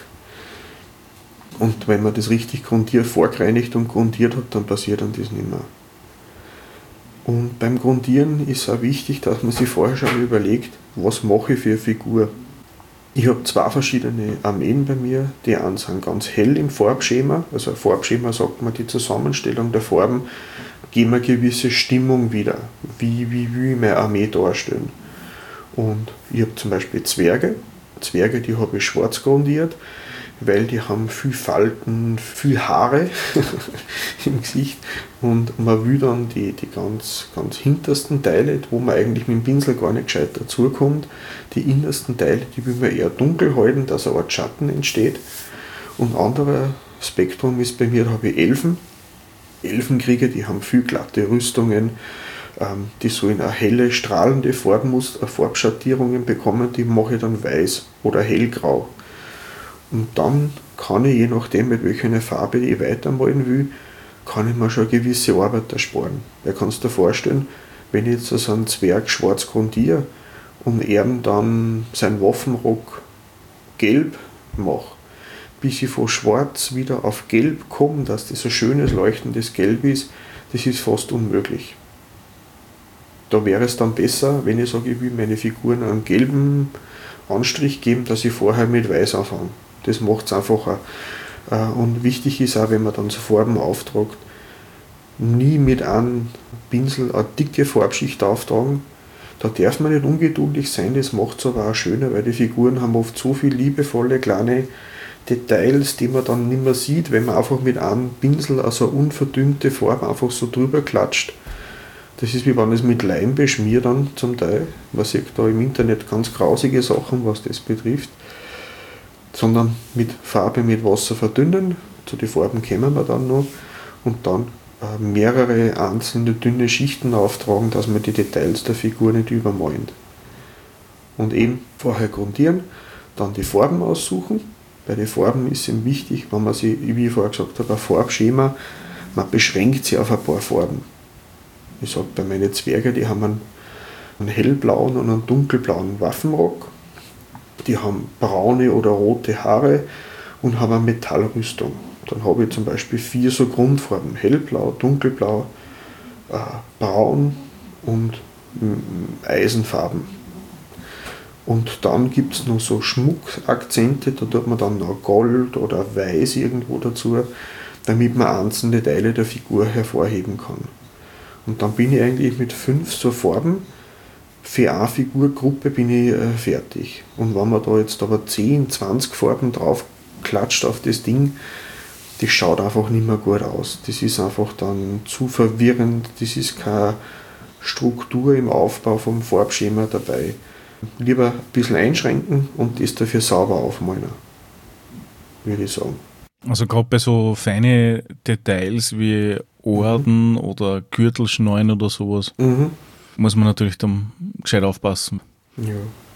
Und wenn man das richtig grundiert, vorgereinigt und grundiert hat, dann passiert dann das nicht mehr. Und beim Grundieren ist auch wichtig, dass man sich vorher schon überlegt, was mache ich für eine Figur. Ich habe zwei verschiedene Armeen bei mir. Die einen sind ganz hell im Farbschema. Also ein Farbschema sagt man, die Zusammenstellung der Farben geben eine gewisse Stimmung wieder. Wie, wie will ich meine Armee darstellen? Und ich habe zum Beispiel Zwerge. Zwerge, die habe ich schwarz grundiert, weil die haben viel Falten, viel Haare im Gesicht und man will dann die, die ganz, ganz hintersten Teile, wo man eigentlich mit dem Pinsel gar nicht gescheit dazukommt, die innersten Teile, die will man eher dunkel halten, dass eine Art Schatten entsteht. Und ein anderer Spektrum ist bei mir, da habe ich Elfen. Elfenkrieger, die haben viel glatte Rüstungen, ähm, die sollen eine helle, strahlende Farbmuster, Farbschattierungen bekommen, die mache ich dann weiß oder hellgrau. Und dann kann ich, je nachdem, mit welcher Farbe ich weitermalen will, kann ich mir schon eine gewisse Arbeit ersparen. Weil kannst du dir vorstellen, wenn ich jetzt so einen Zwerg schwarz grundiere und er dann seinen Waffenrock gelb mache, bis ich von schwarz wieder auf gelb komme, dass das ein schönes, leuchtendes Gelb ist, das ist fast unmöglich. Da wäre es dann besser, wenn ich sage, ich will meine Figuren einen gelben Anstrich geben, dass ich vorher mit weiß anfange. Das macht es einfacher. Und wichtig ist auch, wenn man dann so Farben auftragt, nie mit einem Pinsel eine dicke Farbschicht auftragen. Da darf man nicht ungeduldig sein, das macht es aber auch schöner, weil die Figuren haben oft so viele liebevolle kleine Details, die man dann nicht mehr sieht, wenn man einfach mit einem Pinsel also unverdünnte Farbe einfach so drüber klatscht. Das ist wie wenn es mit Leim beschmiert dann zum Teil. Man sieht da im Internet ganz grausige Sachen, was das betrifft. Sondern mit Farbe mit Wasser verdünnen. Zu den Farben kommen wir dann noch. Und dann äh, mehrere einzelne dünne Schichten auftragen, dass man die Details der Figur nicht übermalen. Und eben vorher grundieren, dann die Farben aussuchen. Bei den Farben ist es wichtig, wenn man sich, wie ich vorher gesagt habe, ein Farbschema, man beschränkt sich auf ein paar Farben. Ich sage bei meinen Zwergen, die haben einen, einen hellblauen und einen dunkelblauen Waffenrock. Die haben braune oder rote Haare und haben eine Metallrüstung. Dann habe ich zum Beispiel vier so Grundfarben: hellblau, dunkelblau, äh, braun und äh, Eisenfarben. Und dann gibt es noch so Schmuckakzente, da tut man dann noch Gold oder Weiß irgendwo dazu, damit man einzelne Teile der Figur hervorheben kann. Und dann bin ich eigentlich mit fünf so Farben für eine Figurgruppe bin ich äh, fertig. Und wenn man da jetzt aber zehn, zwanzig Farben drauf klatscht auf das Ding, das schaut einfach nicht mehr gut aus. Das ist einfach dann zu verwirrend, das ist keine Struktur im Aufbau vom Farbschema dabei. Lieber ein bisschen einschränken und das dafür sauber aufmalen, würde ich sagen. Also gerade bei so feine Details wie Orden mhm. oder Gürtelschnallen oder sowas, mhm. muss man natürlich dann gescheit aufpassen. Ja.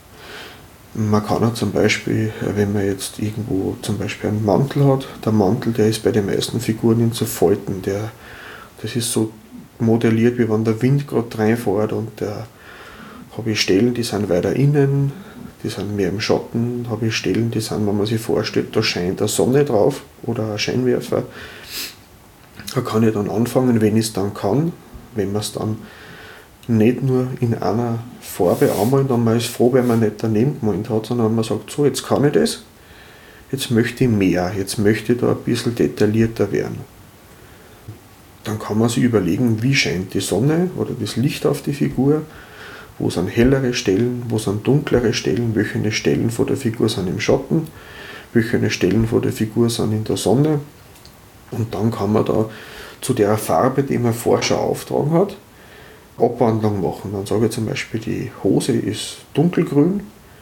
Man kann ja zum Beispiel, wenn man jetzt irgendwo zum Beispiel einen Mantel hat, der Mantel, der ist bei den meisten Figuren in so Falten, der, das ist so modelliert, wie wenn der Wind gerade reinfährt, und der habe ich Stellen, die sind weiter innen, die sind mehr im Schatten, habe ich Stellen, die sind, wenn man sich vorstellt, da scheint eine Sonne drauf oder ein Scheinwerfer. Da kann ich dann anfangen, wenn ich es dann kann, wenn man es dann nicht nur in einer Farbe anmalen, dann man ist froh, wenn man nicht daneben gemalt hat, sondern man sagt, so, jetzt kann ich das, jetzt möchte ich mehr, jetzt möchte ich da ein bisschen detaillierter werden. Dann kann man sich überlegen, wie scheint die Sonne oder das Licht auf die Figur, wo sind hellere Stellen, wo sind dunklere Stellen, welche Stellen von der Figur sind im Schatten, welche Stellen von der Figur sind in der Sonne. Und dann kann man da zu der Farbe, die man vorher schon auftragen hat, Abwandlung machen. Dann sage ich zum Beispiel, die Hose ist dunkelgrün,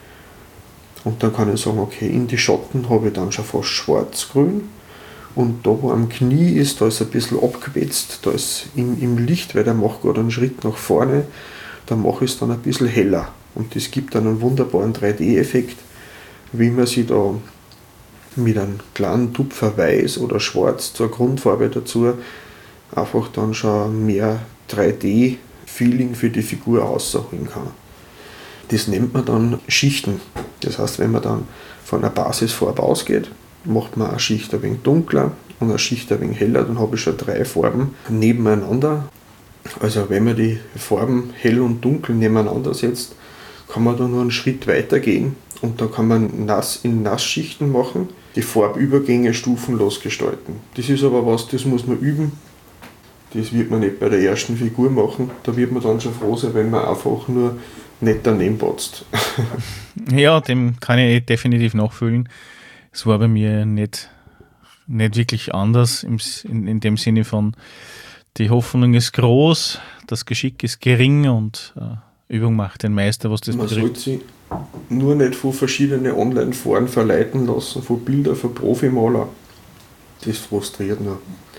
und dann kann ich sagen, okay, in die Schatten habe ich dann schon fast schwarzgrün, und da wo am Knie ist, da ist ein bisschen abgewetzt, da ist im, im Licht, weil der macht gerade einen Schritt nach vorne, da mache ich es dann ein bisschen heller, und das gibt dann einen wunderbaren drei D-Effekt, wie man sich da mit einem kleinen Tupfer weiß oder schwarz zur Grundfarbe dazu einfach dann schon mehr drei D-Feeling für die Figur ausholen kann. Das nennt man dann Schichten. Das heißt, wenn man dann von einer Basisfarbe ausgeht, macht man eine Schicht ein wenig dunkler und eine Schicht ein wenig heller, dann habe ich schon drei Farben nebeneinander. Also wenn man die Farben hell und dunkel nebeneinander setzt, kann man da nur einen Schritt weiter gehen, und da kann man nass in Nassschichten machen, die Farbübergänge stufenlos gestalten. Das ist aber was, das muss man üben. Das wird man nicht bei der ersten Figur machen. Da wird man dann schon froh sein, wenn man einfach nur nicht daneben patzt. Ja, dem kann ich definitiv nachfühlen. Es war bei mir nicht, nicht wirklich anders, im, in, in dem Sinne von, die Hoffnung ist groß, das Geschick ist gering, und äh, Übung macht den Meister, was das Man betrifft. sollte sich nur nicht von verschiedenen Online-Foren verleiten lassen, von Bildern von Profimaler. Das frustriert nur.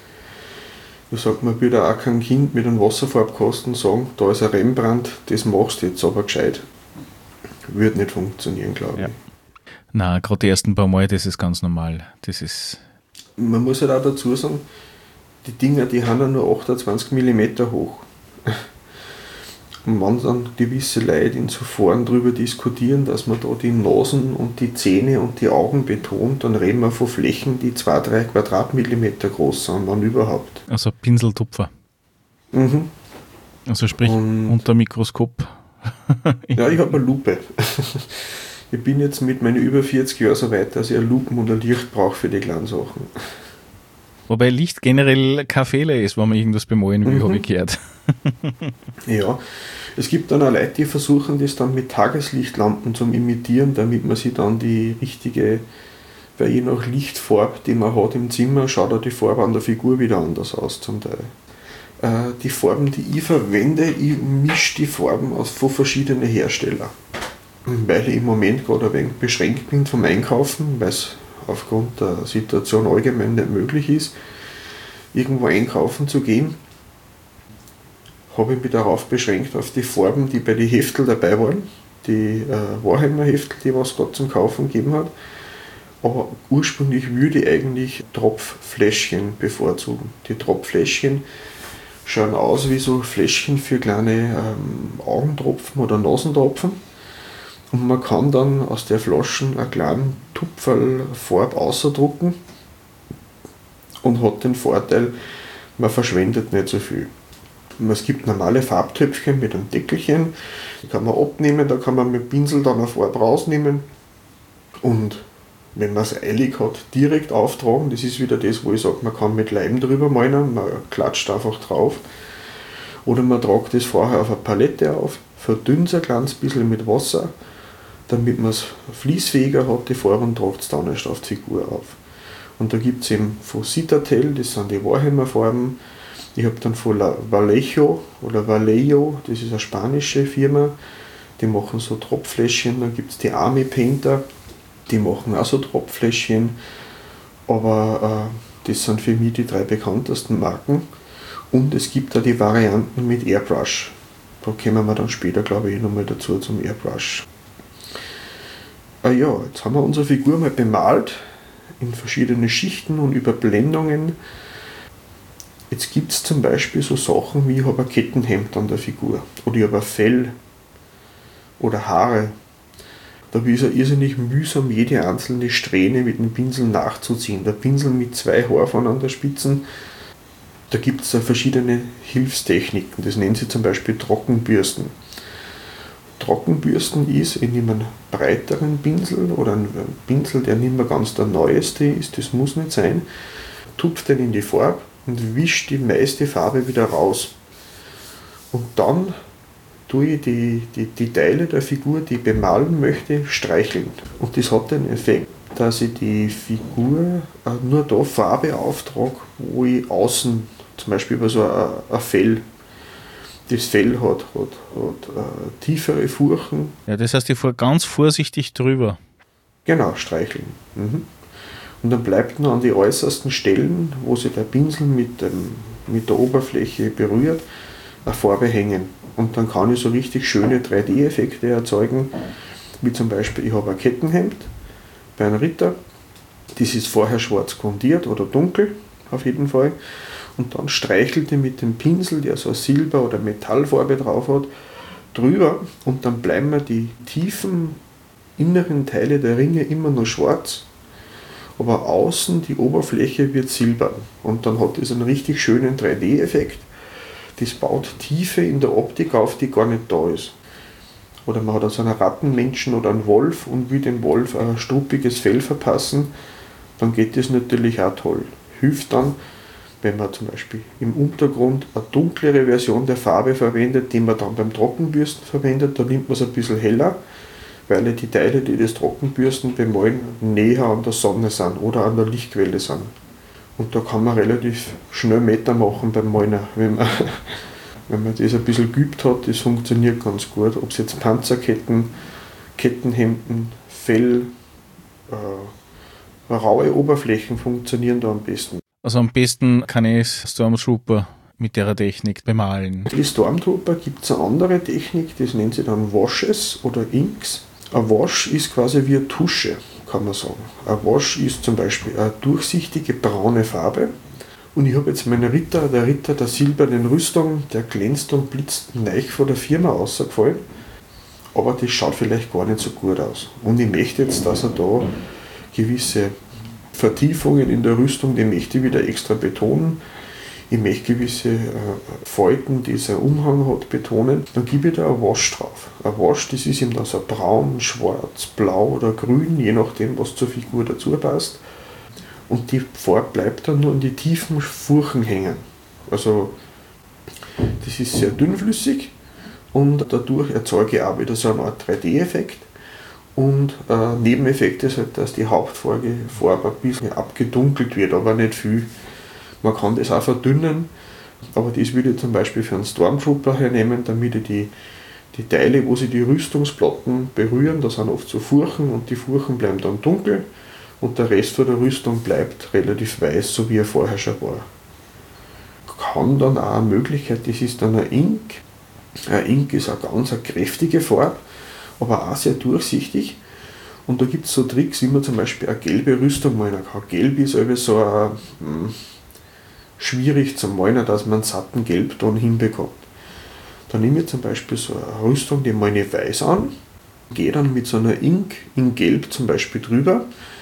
Ich sage, man will auch kein Kind mit einem Wasserfarbkasten sagen, da ist ein Rembrandt, das machst du jetzt aber gescheit. Würde nicht funktionieren, glaube ja. ich. Nein, gerade die ersten paar Mal, das ist ganz normal. Das ist Man muss halt auch dazu sagen, die Dinger, die haben ja nur achtundzwanzig Millimeter hoch. Und wenn dann gewisse Leute in so Foren darüber diskutieren, dass man da die Nasen und die Zähne und die Augen betont, dann reden wir von Flächen, die zwei bis drei Quadratmillimeter groß sind, wenn überhaupt. Also Pinseltupfer. Mhm. Also sprich und unter Mikroskop. Ja, ich habe eine Lupe. Ich bin jetzt mit meinen über vierzig Jahren so weit, dass ich eine Lupen und ein Licht brauche für die kleinen Sachen. Wobei Licht generell kein Fehler ist, wenn man irgendwas bemalen will, mhm. habe ich gehört. Ja, es gibt dann auch Leute, die versuchen, das dann mit Tageslichtlampen zu imitieren, damit man sich dann die richtige, weil je nach Lichtfarbe, die man hat im Zimmer, schaut auch die Farbe an der Figur wieder anders aus zum Teil. Äh, die Farben, die ich verwende, ich mische die Farben aus von verschiedenen Herstellern. Weil ich im Moment gerade ein wenig beschränkt bin vom Einkaufen, weil es aufgrund der Situation allgemein nicht möglich ist, irgendwo einkaufen zu gehen, habe ich mich darauf beschränkt, auf die Farben, die bei den Hefteln dabei waren, die äh, Warhammer-Heftel, die was Gott zum Kaufen gegeben hat. Aber ursprünglich würde ich eigentlich Tropffläschchen bevorzugen. Die Tropffläschchen schauen aus wie so Fläschchen für kleine ähm, Augentropfen oder Nasentropfen. Und man kann dann aus der Flasche einen kleinen Tupferl Farbe ausdrucken und hat den Vorteil, man verschwendet nicht so viel. Es gibt normale Farbtöpfchen mit einem Deckelchen, die kann man abnehmen, da kann man mit dem Pinsel dann eine Farbe rausnehmen und wenn man es eilig hat, direkt auftragen. Das ist wieder das, wo ich sage, man kann mit Leim drüber malen, man klatscht einfach drauf. Oder man tragt das vorher auf eine Palette auf, verdünnt es ein kleines bisschen mit Wasser, damit man es fließfähiger hat, die Farbe, und tragt es dann erst auf die Figur auf. Und da gibt es eben von Citadel, das sind die Warhammer-Farben. Ich habe dann von Vallejo oder Vallejo, das ist eine spanische Firma, die machen so Tropffläschchen. Dann gibt es die Army Painter, die machen auch so Tropffläschchen. Aber äh, das sind für mich die drei bekanntesten Marken. Und es gibt auch die Varianten mit Airbrush. Da kommen wir dann später, glaube ich, nochmal dazu zum Airbrush. Ah ja, jetzt haben wir unsere Figur mal bemalt in verschiedene Schichten und Überblendungen. Jetzt gibt es zum Beispiel so Sachen wie, ich habe ein Kettenhemd an der Figur oder ich habe ein Fell oder Haare. Da ist es irrsinnig mühsam, jede einzelne Strähne mit dem Pinsel nachzuziehen. Der Pinsel mit zwei Haarfahren an der Spitze, da gibt es verschiedene Hilfstechniken. Das nennen sie zum Beispiel Trockenbürsten. Trockenbürsten ist, ich nehme einen breiteren Pinsel oder einen Pinsel, der nicht mehr ganz der neueste ist, das muss nicht sein, tupft den in die Farbe und wischt die meiste Farbe wieder raus. Und dann tue ich die, die, die Teile der Figur, die ich bemalen möchte, streicheln. Und das hat den Effekt, dass ich die Figur nur da Farbe auftrage, wo ich außen, zum Beispiel über so ein, ein Fell, das Fell hat, hat, hat äh, tiefere Furchen. Ja, das heißt, ich fahre ganz vorsichtig drüber. Genau, streicheln. Mhm. Und dann bleibt nur an die äußersten Stellen, wo sich der Pinsel mit, dem, mit der Oberfläche berührt, eine Farbe hängen. Und dann kann ich so richtig schöne drei D Effekte erzeugen, wie zum Beispiel, ich habe ein Kettenhemd bei einem Ritter, das ist vorher schwarz grundiert oder dunkel, auf jeden Fall. Und dann streichelte mit dem Pinsel, der so Silber- oder Metallfarbe drauf hat, drüber und dann bleiben mir die tiefen inneren Teile der Ringe immer nur schwarz, aber außen die Oberfläche wird silbern und dann hat es einen richtig schönen drei D Effekt. Das baut Tiefe in der Optik auf, die gar nicht da ist. Oder man hat also einen Rattenmenschen oder einen Wolf und will dem Wolf ein struppiges Fell verpassen, dann geht das natürlich auch toll. Hilft dann, wenn man zum Beispiel im Untergrund eine dunklere Version der Farbe verwendet, die man dann beim Trockenbürsten verwendet, dann nimmt man es ein bisschen heller, weil die Teile, die das Trockenbürsten bemalen, näher an der Sonne sind oder an der Lichtquelle sind. Und da kann man relativ schnell Meter machen beim Malen, wenn man, wenn man das ein bisschen geübt hat, das funktioniert ganz gut. Ob es jetzt Panzerketten, Kettenhemden, Fell, äh, raue Oberflächen funktionieren da am besten. Also am besten kann ich Stormtrooper mit der Technik bemalen. Die Stormtrooper gibt es eine andere Technik, das nennt sich dann Washes oder Inks. Ein Wash ist quasi wie eine Tusche, kann man sagen. Ein Wash ist zum Beispiel eine durchsichtige braune Farbe. Und ich habe jetzt meinen Ritter, der Ritter der silbernen Rüstung, der glänzt und blitzt neich von der Firma rausgefallen. Aber das schaut vielleicht gar nicht so gut aus. Und ich möchte jetzt, dass er da gewisse Vertiefungen in der Rüstung, die möchte ich wieder extra betonen. Ich möchte gewisse äh, Falten, die sein Umhang hat, betonen. Dann gebe ich da ein Wash drauf. Ein Wash, das ist ihm dann so braun, schwarz, blau oder grün, je nachdem, was zur Figur dazu passt. Und die Farbe bleibt dann nur in die tiefen Furchen hängen. Also das ist sehr dünnflüssig und dadurch erzeuge ich auch wieder so eine Art drei D Effekt. Und äh, Nebeneffekt ist halt, dass die Hauptfarbe Farbe ein bisschen abgedunkelt wird, aber nicht viel. Man kann das auch verdünnen, Aber das würde ich zum Beispiel für einen Stormtrooper hernehmen, damit ich die, die Teile, wo sie die Rüstungsplatten berühren, da sind oft so Furchen und die Furchen bleiben dann dunkel und der Rest von der Rüstung bleibt relativ weiß, so wie er vorher schon war. Kann dann auch eine Möglichkeit, das ist dann ein Ink. Ein Ink ist eine ganz eine kräftige Farbe, aber auch sehr durchsichtig. Und da gibt es so Tricks, wie man zum Beispiel eine gelbe Rüstung malen kann. Gelb ist aber so ein, hm, schwierig zu malen, dass man einen satten Gelbton hinbekommt. Dann nehme ich zum Beispiel so eine Rüstung, die male ich weiß an, gehe dann mit so einer Ink in Gelb zum Beispiel drüber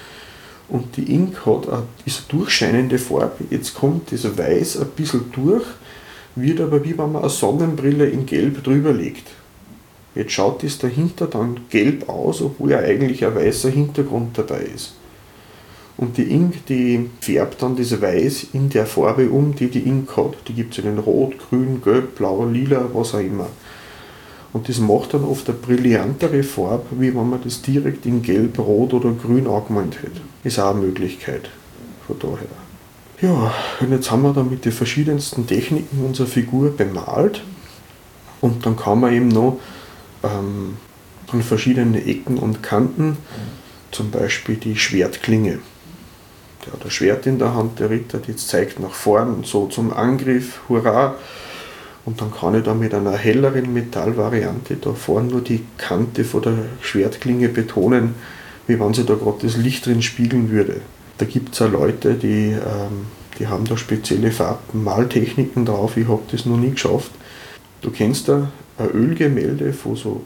und die Ink hat eine, ist eine durchscheinende Farbe. Jetzt kommt dieser Weiß ein bisschen durch, wird aber wie wenn man eine Sonnenbrille in Gelb drüber legt. Jetzt schaut das dahinter dann gelb aus, obwohl ja eigentlich ein weißer Hintergrund dabei ist. Und die Ink, die färbt dann das Weiß in der Farbe um, die die Ink hat. Die gibt es in Rot, Grün, Gelb, Blau, Lila, was auch immer. Und das macht dann oft eine brillantere Farbe, wie wenn man das direkt in Gelb, Rot oder Grün angemalt hätte. Ist auch eine Möglichkeit. Von daher. Ja, und jetzt haben wir dann mit den verschiedensten Techniken unsere Figur bemalt. Und dann kann man eben noch ähm, an verschiedene Ecken und Kanten, zum Beispiel die Schwertklinge. Der hat ein Schwert in der Hand, der Ritter, das zeigt nach vorn, so zum Angriff, hurra. Und dann kann ich da mit einer helleren Metallvariante da vorne nur die Kante von der Schwertklinge betonen, wie wenn sie da gerade das Licht drin spiegeln würde. Da gibt es auch Leute, die, ähm, die haben da spezielle Farbmaltechniken drauf, ich habe das noch nie geschafft. Du kennst da ein Ölgemälde von so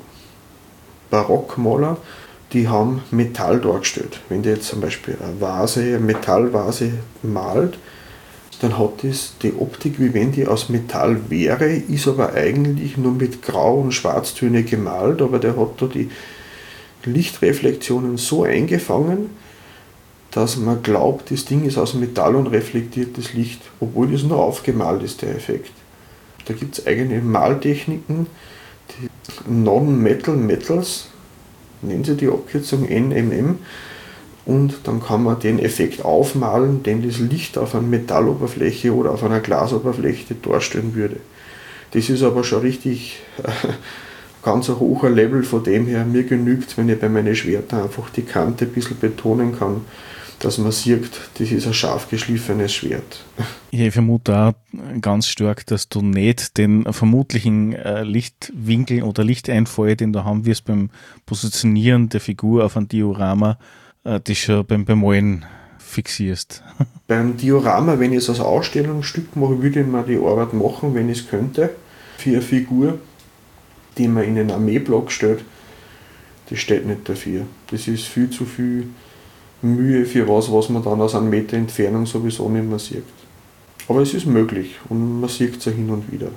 Barockmaler, die haben Metall dargestellt. Wenn der jetzt zum Beispiel eine Vase, eine Metallvase malt, dann hat das die Optik, wie wenn die aus Metall wäre, ist aber eigentlich nur mit Grau- und Schwarztöne gemalt, aber der hat da die Lichtreflexionen so eingefangen, dass man glaubt, das Ding ist aus Metall und reflektiert das Licht, obwohl das nur aufgemalt ist, der Effekt. Da gibt es eigene Maltechniken, die Non-Metal Metals, nennen sie die Abkürzung N M M, und dann kann man den Effekt aufmalen, den das Licht auf einer Metalloberfläche oder auf einer Glasoberfläche darstellen würde. Das ist aber schon richtig äh, ganz ein hoher Level, von dem her mir genügt, wenn ich bei meinen Schwertern einfach die Kante ein bisschen betonen kann, dass man sieht, das ist ein scharf geschliffenes Schwert. Ich vermute auch ganz stark, dass du nicht den vermutlichen äh, Lichtwinkel oder Lichteinfall, den du haben wirst beim Positionieren der Figur auf ein Diorama, äh, das schon beim Bemalen fixierst. Beim Diorama, wenn ich es als Ausstellungsstück mache, würde ich mir die Arbeit machen, wenn ich es könnte, für eine Figur, die man in einen Armeeblock stellt. Das steht nicht dafür. Das ist viel zu viel Mühe für was, was man dann aus einem Meter Entfernung sowieso nicht mehr sieht. Aber es ist möglich und man sieht es ja hin und wieder.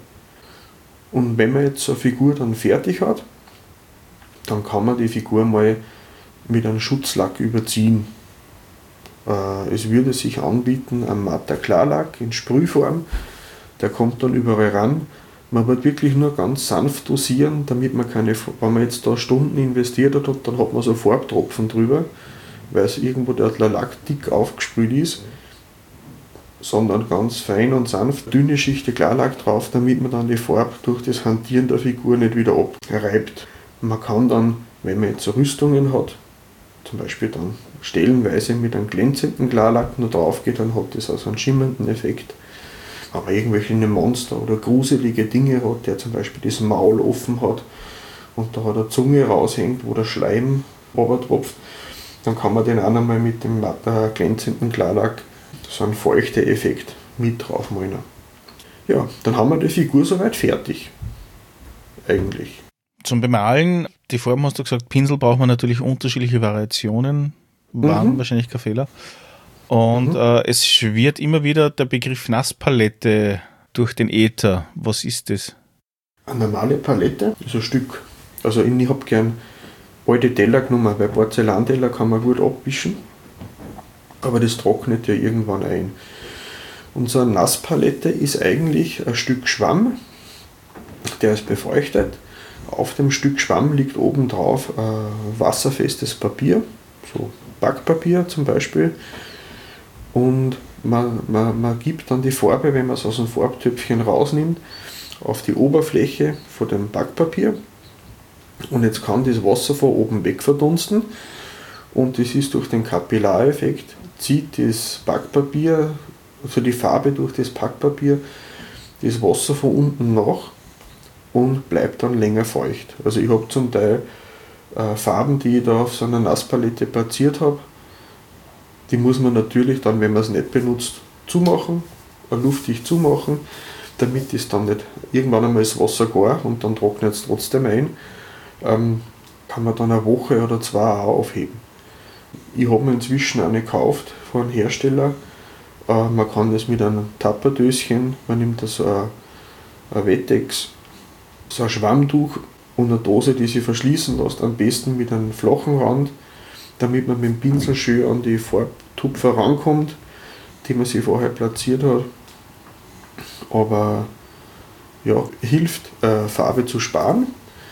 Und wenn man jetzt so eine Figur dann fertig hat, dann kann man die Figur mal mit einem Schutzlack überziehen. Äh, es würde sich anbieten, ein matter Klarlack in Sprühform, der kommt dann überall ran. Man wird wirklich nur ganz sanft dosieren, damit man keine, wenn man jetzt da Stunden investiert hat, dann hat man so Farbtropfen drüber, weil es irgendwo der Lack dick aufgesprüht ist, sondern ganz fein und sanft, dünne Schicht Klarlack drauf, damit man dann die Farbe durch das Hantieren der Figur nicht wieder abreibt. Man kann dann, wenn man jetzt so Rüstungen hat, zum Beispiel dann stellenweise mit einem glänzenden Klarlack nur drauf geht, dann hat das also einen schimmernden Effekt. Wenn man irgendwelche Monster oder gruselige Dinge hat, der zum Beispiel das Maul offen hat und da hat eine Zunge raushängt, wo der Schleim runtertropft, dann kann man den auch nochmal mit dem matter glänzenden Klarlack so einen feuchten Effekt mit draufmalen. Ja, dann haben wir die Figur soweit fertig. Eigentlich. Zum Bemalen, die Form hast du gesagt, Pinsel braucht man natürlich unterschiedliche Variationen, waren mhm. wahrscheinlich kein Fehler. Und mhm. äh, es schwirrt immer wieder der Begriff Nasspalette durch den Äther. Was ist das? Eine normale Palette ist ein Stück. Also ich habe gern alte Teller genommen, weil Porzellanteller kann man gut abwischen, aber das trocknet ja irgendwann ein. Und so eine Nasspalette ist eigentlich ein Stück Schwamm, der ist befeuchtet. Auf dem Stück Schwamm liegt oben drauf äh, wasserfestes Papier, so Backpapier zum Beispiel. und man, man, man gibt dann die Farbe, wenn man es aus dem Farbtöpfchen rausnimmt, auf die Oberfläche von dem Backpapier und jetzt kann das Wasser von oben weg verdunsten und das ist durch den Kapillareffekt, zieht das Backpapier, also die Farbe durch das Backpapier, das Wasser von unten nach und bleibt dann länger feucht. Also ich habe zum Teil äh, Farben, die ich da auf so einer Nasspalette platziert habe, die muss man natürlich dann, wenn man es nicht benutzt, zumachen, luftdicht zumachen, damit es dann nicht irgendwann einmal das Wasser gar und dann trocknet es trotzdem ein. Ähm, kann man dann eine Woche oder zwei auch aufheben. Ich habe mir inzwischen eine gekauft von einem Hersteller. Äh, man kann das mit einem Tapperdöschen, man nimmt da so ein, ein Wettex, so ein Schwammtuch und eine Dose, die sich verschließen lässt, am besten mit einem flachen Rand, damit man mit dem Pinsel schön an die Farbtupfer rankommt, die man sich vorher platziert hat. Aber ja, hilft, äh, Farbe zu sparen.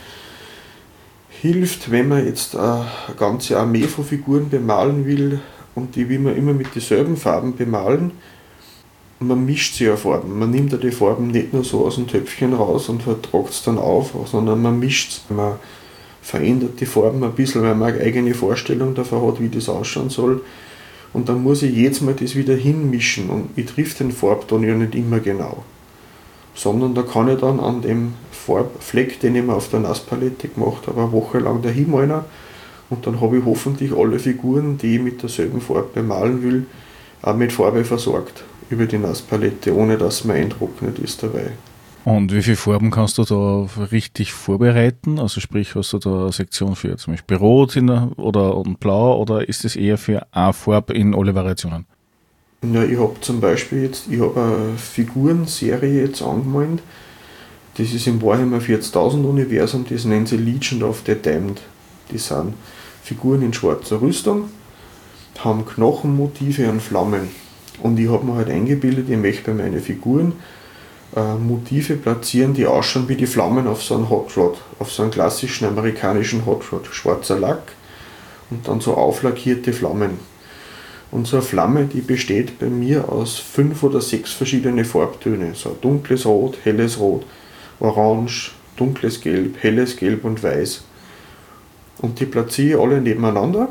Hilft, wenn man jetzt äh, eine ganze Armee von Figuren bemalen will und die will man immer mit denselben Farben bemalen. Man mischt sie ja Farben. Man nimmt ja die Farben nicht nur so aus dem Töpfchen raus und vertragt es dann auf, sondern man mischt es. Man verändert die Farben ein bisschen, weil man eine eigene Vorstellung davon hat, wie das ausschauen soll. Und dann muss ich jedes Mal das wieder hinmischen und ich triff den Farbton ja nicht immer genau. Sondern da kann ich dann an dem Farbfleck, den ich mir auf der Nasspalette gemacht habe, eine Woche lang dahin malen und dann habe ich hoffentlich alle Figuren, die ich mit derselben Farbe bemalen will, auch mit Farbe versorgt über die Nasspalette, ohne dass man eintrocknet ist dabei. Und wie viele Farben kannst du da richtig vorbereiten? Also sprich, hast du da eine Sektion für zum Beispiel Rot in der, oder und Blau oder ist es eher für eine Farbe in alle Variationen? Ja, ich habe zum Beispiel jetzt, ich habe eine Figurenserie jetzt angemalt, das ist im Warhammer vierzigtausend Universum, das nennt sich Legion of the Damned. Das sind Figuren in schwarzer Rüstung, haben Knochenmotive und Flammen. Und ich habe mir halt eingebildet, ich möchte bei meinen Figuren äh, Motive platzieren, die ausschauen wie die Flammen auf so einem Hot Rod, auf so einem klassischen amerikanischen Hot Rod. Schwarzer Lack und dann so auflackierte Flammen. Und so eine Flamme, die besteht bei mir aus fünf oder sechs verschiedene Farbtöne. So dunkles Rot, helles Rot, Orange, dunkles Gelb, helles Gelb und Weiß. Und die platziere ich alle nebeneinander.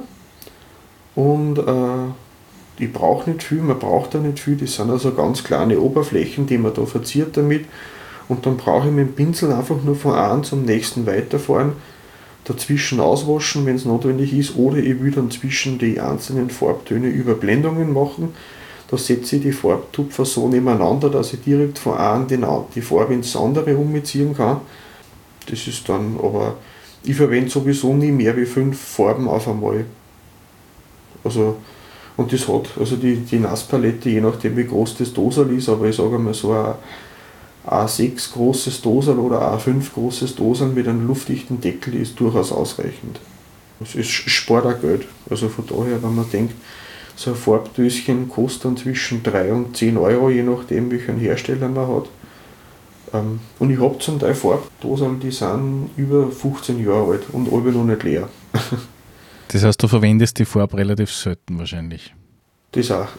Und äh, ich brauche nicht viel, man braucht da nicht viel. Das sind also ganz kleine Oberflächen, die man da verziert damit. Und dann brauche ich mit dem Pinsel einfach nur von einem zum nächsten weiterfahren, dazwischen auswaschen, wenn es notwendig ist, oder ich will dann zwischen die einzelnen Farbtöne Überblendungen machen. Da setze ich die Farbtupfer so nebeneinander, dass ich direkt von einem die Farbe ins andere umziehen kann. Das ist dann, aber ich verwende sowieso nie mehr wie fünf Farben auf einmal. Also, und das hat, also die, die Nasspalette, je nachdem wie groß das Dosal ist, aber ich sage mal so ein A sechs großes Dosal oder A fünf großes Dosal mit einem luftdichten Deckel ist durchaus ausreichend. Es ist spart auch Geld. Also von daher, wenn man denkt, so ein Farbdöschen kostet dann zwischen drei und zehn Euro, je nachdem welchen Hersteller man hat. Und ich habe zum Teil Farbdosal, die sind über fünfzehn Jahre alt und alle noch nicht leer. Das heißt, du verwendest die Farbe relativ selten wahrscheinlich. Das auch.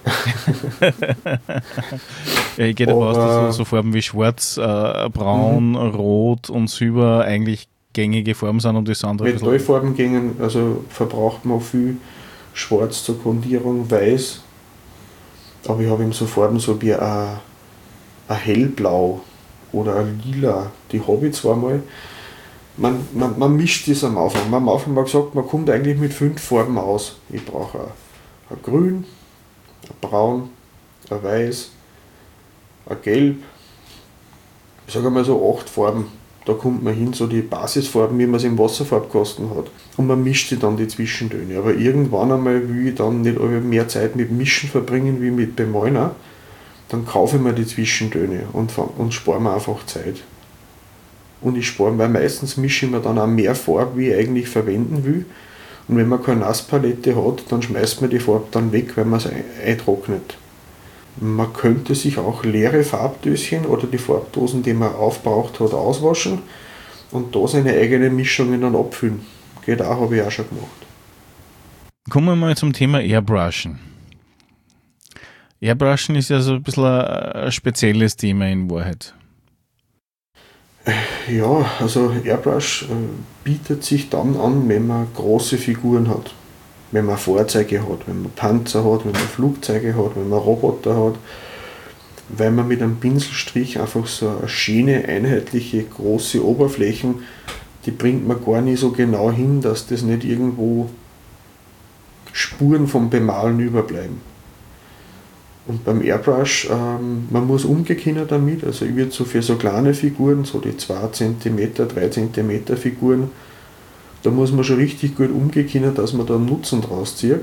Ja, ich gehe davon aus, dass so Farben wie Schwarz, äh, Braun, mhm. Rot und Silber eigentlich gängige Farben sind und das andere. Metallfarben gingen, also verbraucht man viel Schwarz zur Grundierung, Weiß. Aber ich habe eben so Farben so wie ein, ein Hellblau oder ein Lila, die habe ich zwar mal. Man, man, man mischt das am Anfang. Man hat am Anfang mal gesagt, man kommt eigentlich mit fünf Farben aus. Ich brauche ein, ein Grün, ein Braun, ein Weiß, ein Gelb. Ich sage mal so acht Farben. Da kommt man hin, so die Basisfarben, wie man es im Wasserfarbkasten hat. Und man mischt sie dann die Zwischentöne. Aber irgendwann einmal will ich dann nicht mehr Zeit mit Mischen verbringen wie mit Bemalen. Dann kaufe ich mir die Zwischentöne und, und spare mir einfach Zeit. Und ich spare, weil meistens mische ich mir dann auch mehr Farbe, wie ich eigentlich verwenden will. Und wenn man keine Nasspalette hat, dann schmeißt man die Farbe dann weg, weil man es eintrocknet. Man könnte sich auch leere Farbdöschen oder die Farbdosen, die man aufbraucht hat, auswaschen und da seine eigenen Mischungen dann abfüllen. Geht auch, habe ich auch schon gemacht. Kommen wir mal zum Thema Airbrushen. Airbrushen ist ja so ein bisschen ein, ein spezielles Thema in Wahrheit. Ja, also Airbrush äh, bietet sich dann an, wenn man große Figuren hat. Wenn man Fahrzeuge hat, wenn man Panzer hat, wenn man Flugzeuge hat, wenn man Roboter hat. Weil man mit einem Pinselstrich einfach so eine schöne, einheitliche, große Oberflächen, die bringt man gar nicht so genau hin, dass das nicht irgendwo Spuren vom Bemalen überbleiben. Und beim Airbrush, ähm, man muss umgehen damit, also ich würde so für so kleine Figuren, so die zwei Zentimeter, drei Zentimeter Figuren, da muss man schon richtig gut umgehen, dass man da einen Nutzen draus zieht.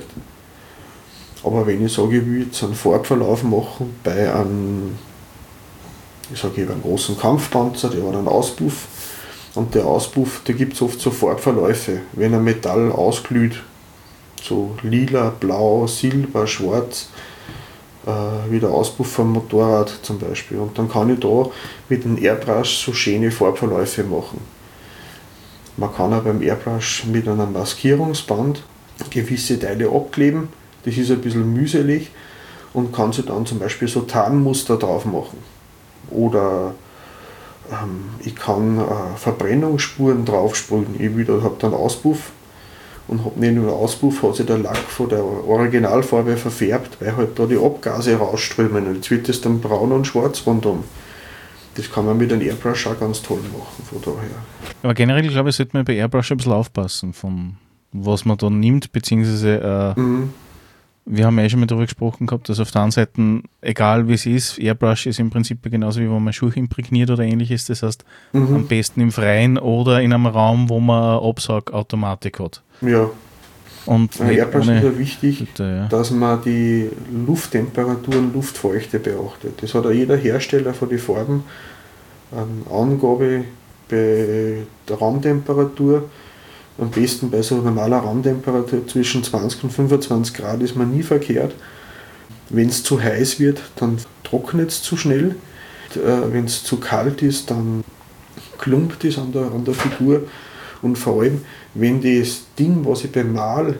Aber wenn ich sage, ich will jetzt einen Farbverlauf machen bei einem, ich sage, ich habe einen großen Kampfpanzer, der hat einen Auspuff, und der Auspuff, da gibt es oft so Farbverläufe, wenn ein Metall ausglüht, so lila, blau, silber, schwarz, wie der Auspuff vom Motorrad zum Beispiel. Und dann kann ich da mit dem Airbrush so schöne Farbverläufe machen. Man kann auch beim Airbrush mit einem Maskierungsband gewisse Teile abkleben. Das ist ein bisschen mühselig und kann sich dann zum Beispiel so Tarnmuster drauf machen. Oder ähm, ich kann äh, Verbrennungsspuren draufsprühen. Ich habe dann Auspuff und habe nicht nur Auspuff, hat sich der Lack von der Originalfarbe verfärbt, weil halt da die Abgase rausströmen und jetzt wird das dann braun und schwarz rundum. Das kann man mit einem Airbrush auch ganz toll machen, von daher. Aber generell, glaube ich, sollte man bei Airbrush ein bisschen aufpassen, von was man da nimmt, beziehungsweise äh, mhm. wir haben ja eh schon mal darüber gesprochen gehabt, dass auf der einen Seite, egal wie es ist, Airbrush ist im Prinzip genauso wie wenn man Schuhe imprägniert oder ähnliches, das heißt mhm. am besten im Freien oder in einem Raum, wo man eine Absaugautomatik hat. Ja. Und Bei Airbrush ist ja wichtig, bitte, ja. dass man die Lufttemperatur und Luftfeuchte beachtet. Das hat auch jeder Hersteller von den Farben eine Angabe bei der Raumtemperatur. Am besten bei so normaler Raumtemperatur zwischen zwanzig und fünfundzwanzig Grad ist man nie verkehrt. Wenn es zu heiß wird, dann trocknet es zu schnell. Wenn es zu kalt ist, dann klumpt es an der, an der Figur. Und vor allem, wenn das Ding, was ich bemal,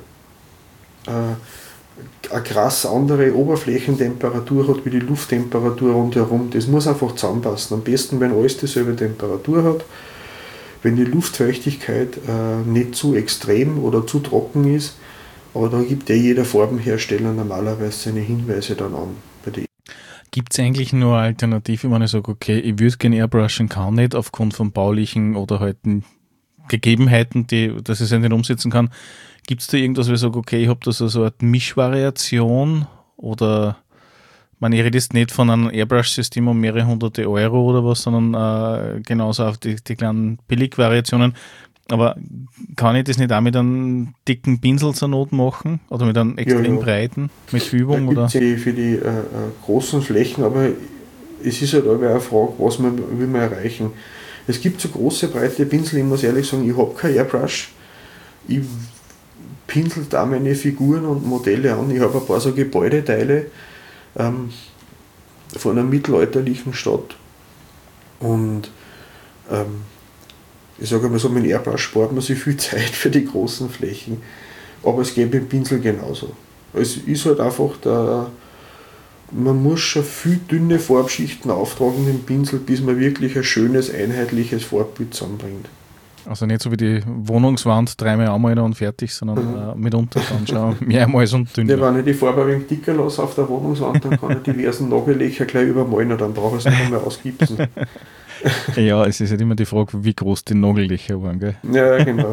äh, eine krass andere Oberflächentemperatur hat wie die Lufttemperatur rundherum, das muss einfach zusammenpassen. Am besten, wenn alles dieselbe Temperatur hat, wenn die Luftfeuchtigkeit äh, nicht zu extrem oder zu trocken ist, aber da gibt ja jeder Farbenhersteller normalerweise seine Hinweise dann an. Gibt es eigentlich nur eine Alternative, wenn ich sage, okay, ich würde gerne airbrushen, kann nicht, aufgrund von baulichen oder halt Gegebenheiten, die, dass ich es nicht umsetzen kann. Gibt es da irgendwas, wo ich sage, okay, ich habe da so, so eine Mischvariation oder man ich rede jetzt nicht von einem Airbrush-System um mehrere hunderte Euro oder was, sondern äh, genauso auf die, die kleinen Billigvariationen. Aber kann ich das nicht auch mit einem dicken Pinsel zur Not machen? Oder mit einem extrem ja, ja. breiten, mit Übung? Da gibt es ja für die äh, großen Flächen, aber es ist halt auch eine Frage, was man, will man erreichen. Es gibt so große, breite Pinsel, ich muss ehrlich sagen, ich habe kein Airbrush. Ich pinsel da meine Figuren und Modelle an. Ich habe ein paar so Gebäudeteile ähm, von einer mittelalterlichen Stadt. Und ähm, ich sage mal so, mit dem Airbrush spart man sich viel Zeit für die großen Flächen. Aber es geht mit dem Pinsel genauso. Es ist halt einfach der, man muss schon viel dünne Farbschichten auftragen mit dem Pinsel, bis man wirklich ein schönes, einheitliches Farbbild zusammenbringt. Also nicht so wie die Wohnungswand dreimal anmalen und fertig, sondern mhm. äh, mitunter dann schon mehrmals und dünner. Ja, wenn ich die Farbe ein wenig dicker lasse auf der Wohnungswand, dann kann ich diversen Nagellöcher gleich übermalen und dann brauche ich es nicht mehr ausgipsen. Ja, es ist halt immer die Frage, wie groß die Nagellöcher waren, gell? Ja, genau.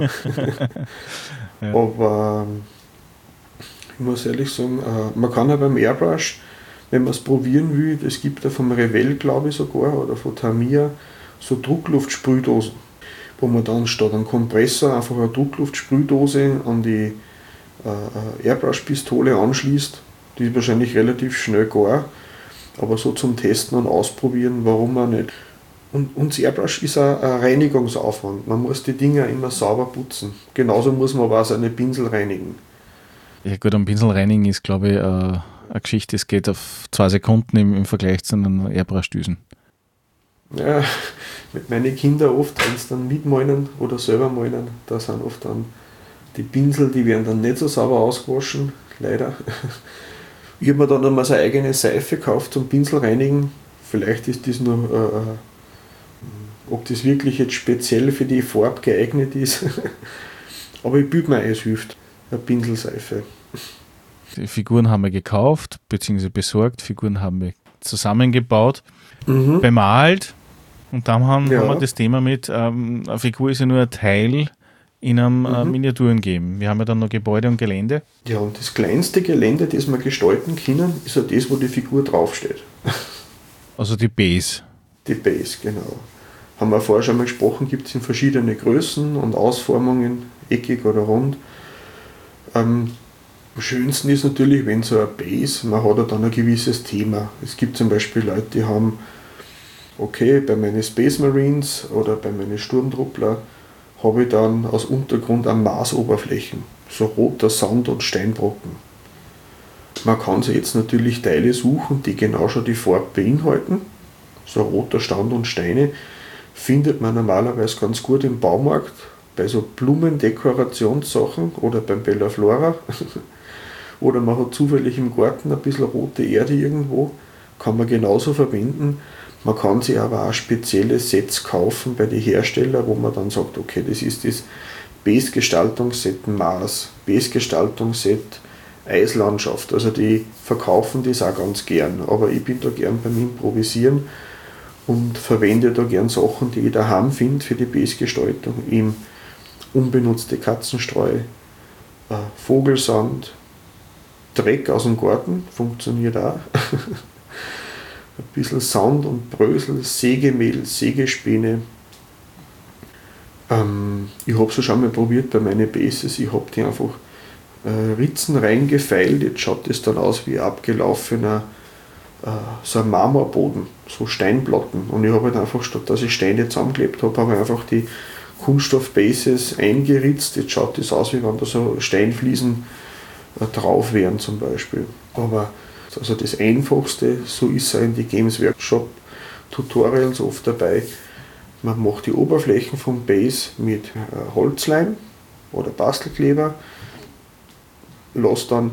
Ja. Aber ich muss ehrlich sagen, man kann ja beim Airbrush, wenn man es probieren will, es gibt ja vom Revell, glaube ich sogar, oder von Tamiya, so Druckluftsprühdosen, wo man dann statt einem Kompressor einfach eine Druckluftsprühdose an die äh, Airbrush-Pistole anschließt. Die ist wahrscheinlich relativ schnell gar, aber so zum Testen und Ausprobieren, warum auch nicht. Und, und das Airbrush ist ein, ein Reinigungsaufwand. Man muss die Dinger immer sauber putzen. Genauso muss man aber auch seine Pinsel reinigen. Ja gut, am Pinsel reinigen ist, glaube ich, äh, eine Geschichte, es geht auf zwei Sekunden im, im Vergleich zu einem Airbrush-Düsen. Ja, mit meinen Kindern oft, wenn sie dann mitmalen oder selber malen, da sind oft dann die Pinsel, die werden dann nicht so sauber ausgewaschen, leider. Ich habe mir dann einmal so eine eigene Seife gekauft zum Pinsel reinigen. Vielleicht ist das nur, äh, ob das wirklich jetzt speziell für die Farbe geeignet ist. Aber ich bilde mir ein, es hilft. Eine Pinselseife. Die Figuren haben wir gekauft, beziehungsweise besorgt. Figuren haben wir zusammengebaut, mhm. bemalt. Und dann haben, ja. haben wir das Thema mit, ähm, eine Figur ist ja nur ein Teil in einem mhm. äh, Miniaturengame. Wir haben ja dann noch Gebäude und Gelände. Ja, und das kleinste Gelände, das wir gestalten können, ist ja das, wo die Figur draufsteht. Also die Base. Die Base, genau. Haben wir vorher schon mal gesprochen, gibt es in verschiedene Größen und Ausformungen, eckig oder rund. Ähm, am schönsten ist natürlich, wenn so eine Base, man hat ja dann ein gewisses Thema. Es gibt zum Beispiel Leute, die haben, okay, bei meinen Space Marines oder bei meinen Sturmtruppler habe ich dann als Untergrund eine Marsoberflächen, so roter Sand und Steinbrocken. Man kann sich jetzt natürlich Teile suchen, die genau schon die Farbe beinhalten. So roter Sand und Steine findet man normalerweise ganz gut im Baumarkt, bei so Blumendekorationssachen oder beim Bella Flora. Oder man hat zufällig im Garten ein bisschen rote Erde irgendwo, kann man genauso verwenden. Man kann sich aber auch spezielle Sets kaufen bei den Herstellern, wo man dann sagt, okay, das ist das Base-Gestaltungsset Mars, Base-Gestaltungsset Eislandschaft. Also die verkaufen das auch ganz gern, aber ich bin da gern beim Improvisieren und verwende da gern Sachen, die ich daheim finde für die Base-Gestaltung. Im unbenutzte Katzenstreu, äh, Vogelsand, Dreck aus dem Garten, funktioniert auch. Ein bisschen Sand und Brösel, Sägemehl, Sägespäne. Ähm, ich habe es schon mal probiert bei meinen Bases. Ich habe die einfach äh, Ritzen reingefeilt. Jetzt schaut das dann aus wie abgelaufener äh, so ein Marmorboden, so Steinplatten. Und ich habe halt einfach, statt dass ich Steine zusammengeklebt habe, habe ich einfach die Kunststoff-Bases eingeritzt. Jetzt schaut das aus, wie wenn da so Steinfliesen äh, drauf wären zum Beispiel. Aber also das Einfachste, so ist es in die Games Workshop Tutorials oft dabei. Man macht die Oberflächen vom Base mit äh, Holzleim oder Bastelkleber, lässt dann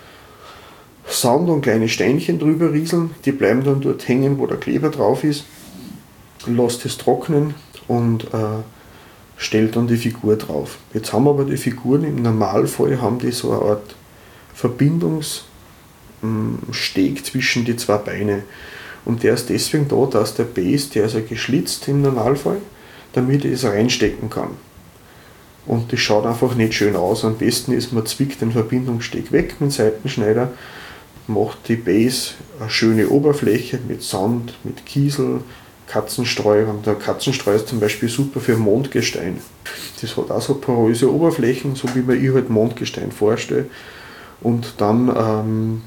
Sand und kleine Steinchen drüber rieseln, die bleiben dann dort hängen, wo der Kleber drauf ist, lässt es trocknen und äh, stellt dann die Figur drauf. Jetzt haben aber die Figuren im Normalfall haben die so eine Art Verbindungs Steg zwischen die zwei Beine. Und der ist deswegen da, dass der Base, der ist ja geschlitzt im Normalfall, damit ich es reinstecken kann. Und das schaut einfach nicht schön aus. Am besten ist, man zwickt den Verbindungssteg weg mit dem Seitenschneider, macht die Base eine schöne Oberfläche mit Sand, mit Kiesel, Katzenstreu. Und der Katzenstreu ist zum Beispiel super für Mondgestein. Das hat auch so poröse Oberflächen, so wie man ich halt Mondgestein vorstelle. Und dann ähm,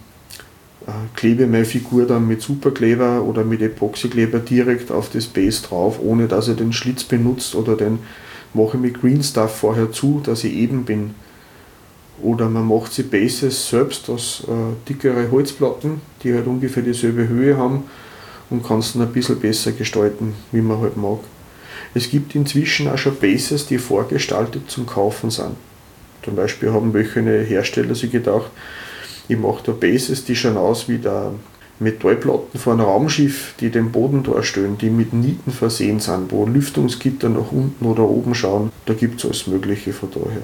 klebe meine Figur dann mit Superkleber oder mit Epoxykleber direkt auf das Base drauf, ohne dass ich den Schlitz benutzt oder den mache ich mit Green Stuff vorher zu, dass ich eben bin. Oder man macht die Bases selbst aus äh, dickere Holzplatten, die halt ungefähr dieselbe Höhe haben und kann es dann ein bisschen besser gestalten, wie man halt mag. Es gibt inzwischen auch schon Bases, die vorgestaltet zum Kaufen sind. Zum Beispiel haben welche Hersteller sich gedacht, ich mache da Bases, die schauen aus wie der Metallplatten von einem Raumschiff, die den Boden darstellen, die mit Nieten versehen sind, wo Lüftungsgitter nach unten oder oben schauen. Da gibt es alles Mögliche von daher.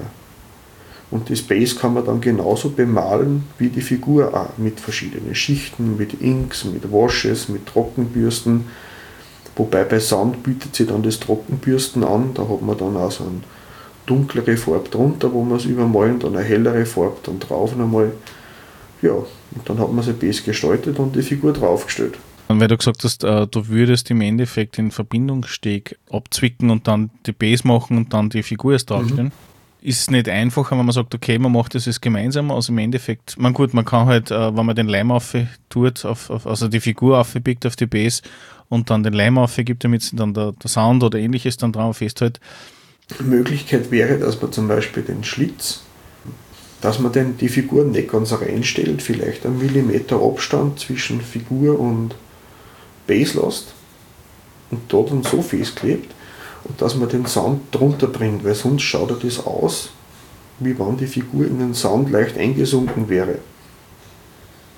Und das Base kann man dann genauso bemalen wie die Figur auch, mit verschiedenen Schichten, mit Inks, mit Washes, mit Trockenbürsten. Wobei bei Sand bietet sich dann das Trockenbürsten an, da hat man dann auch so eine dunklere Farbe drunter, wo man es übermalen, dann eine hellere Farbe dann drauf nochmal. Ja, und dann hat man sein Base gestaltet und die Figur draufgestellt. Und weil du gesagt hast, äh, du würdest im Endeffekt den Verbindungssteg abzwicken und dann die Base machen und dann die Figur erst draufstellen. Mhm. Ist es nicht einfacher, wenn man sagt, okay, man macht das jetzt gemeinsam, also im Endeffekt, man gut, man kann halt, äh, wenn man den Leim auf tut, auf, auf, also die Figur aufbiegt auf die Base und dann den Leim aufgibt, damit sie dann der, der Sound oder ähnliches dann drauf festhält. Möglichkeit wäre, dass man zum Beispiel den Schlitz, dass man denn die Figur nicht ganz reinstellt, vielleicht einen Millimeter Abstand zwischen Figur und Base lässt und da dann so festklebt und dass man den Sand drunter bringt, weil sonst schaut er das aus, wie wenn die Figur in den Sand leicht eingesunken wäre.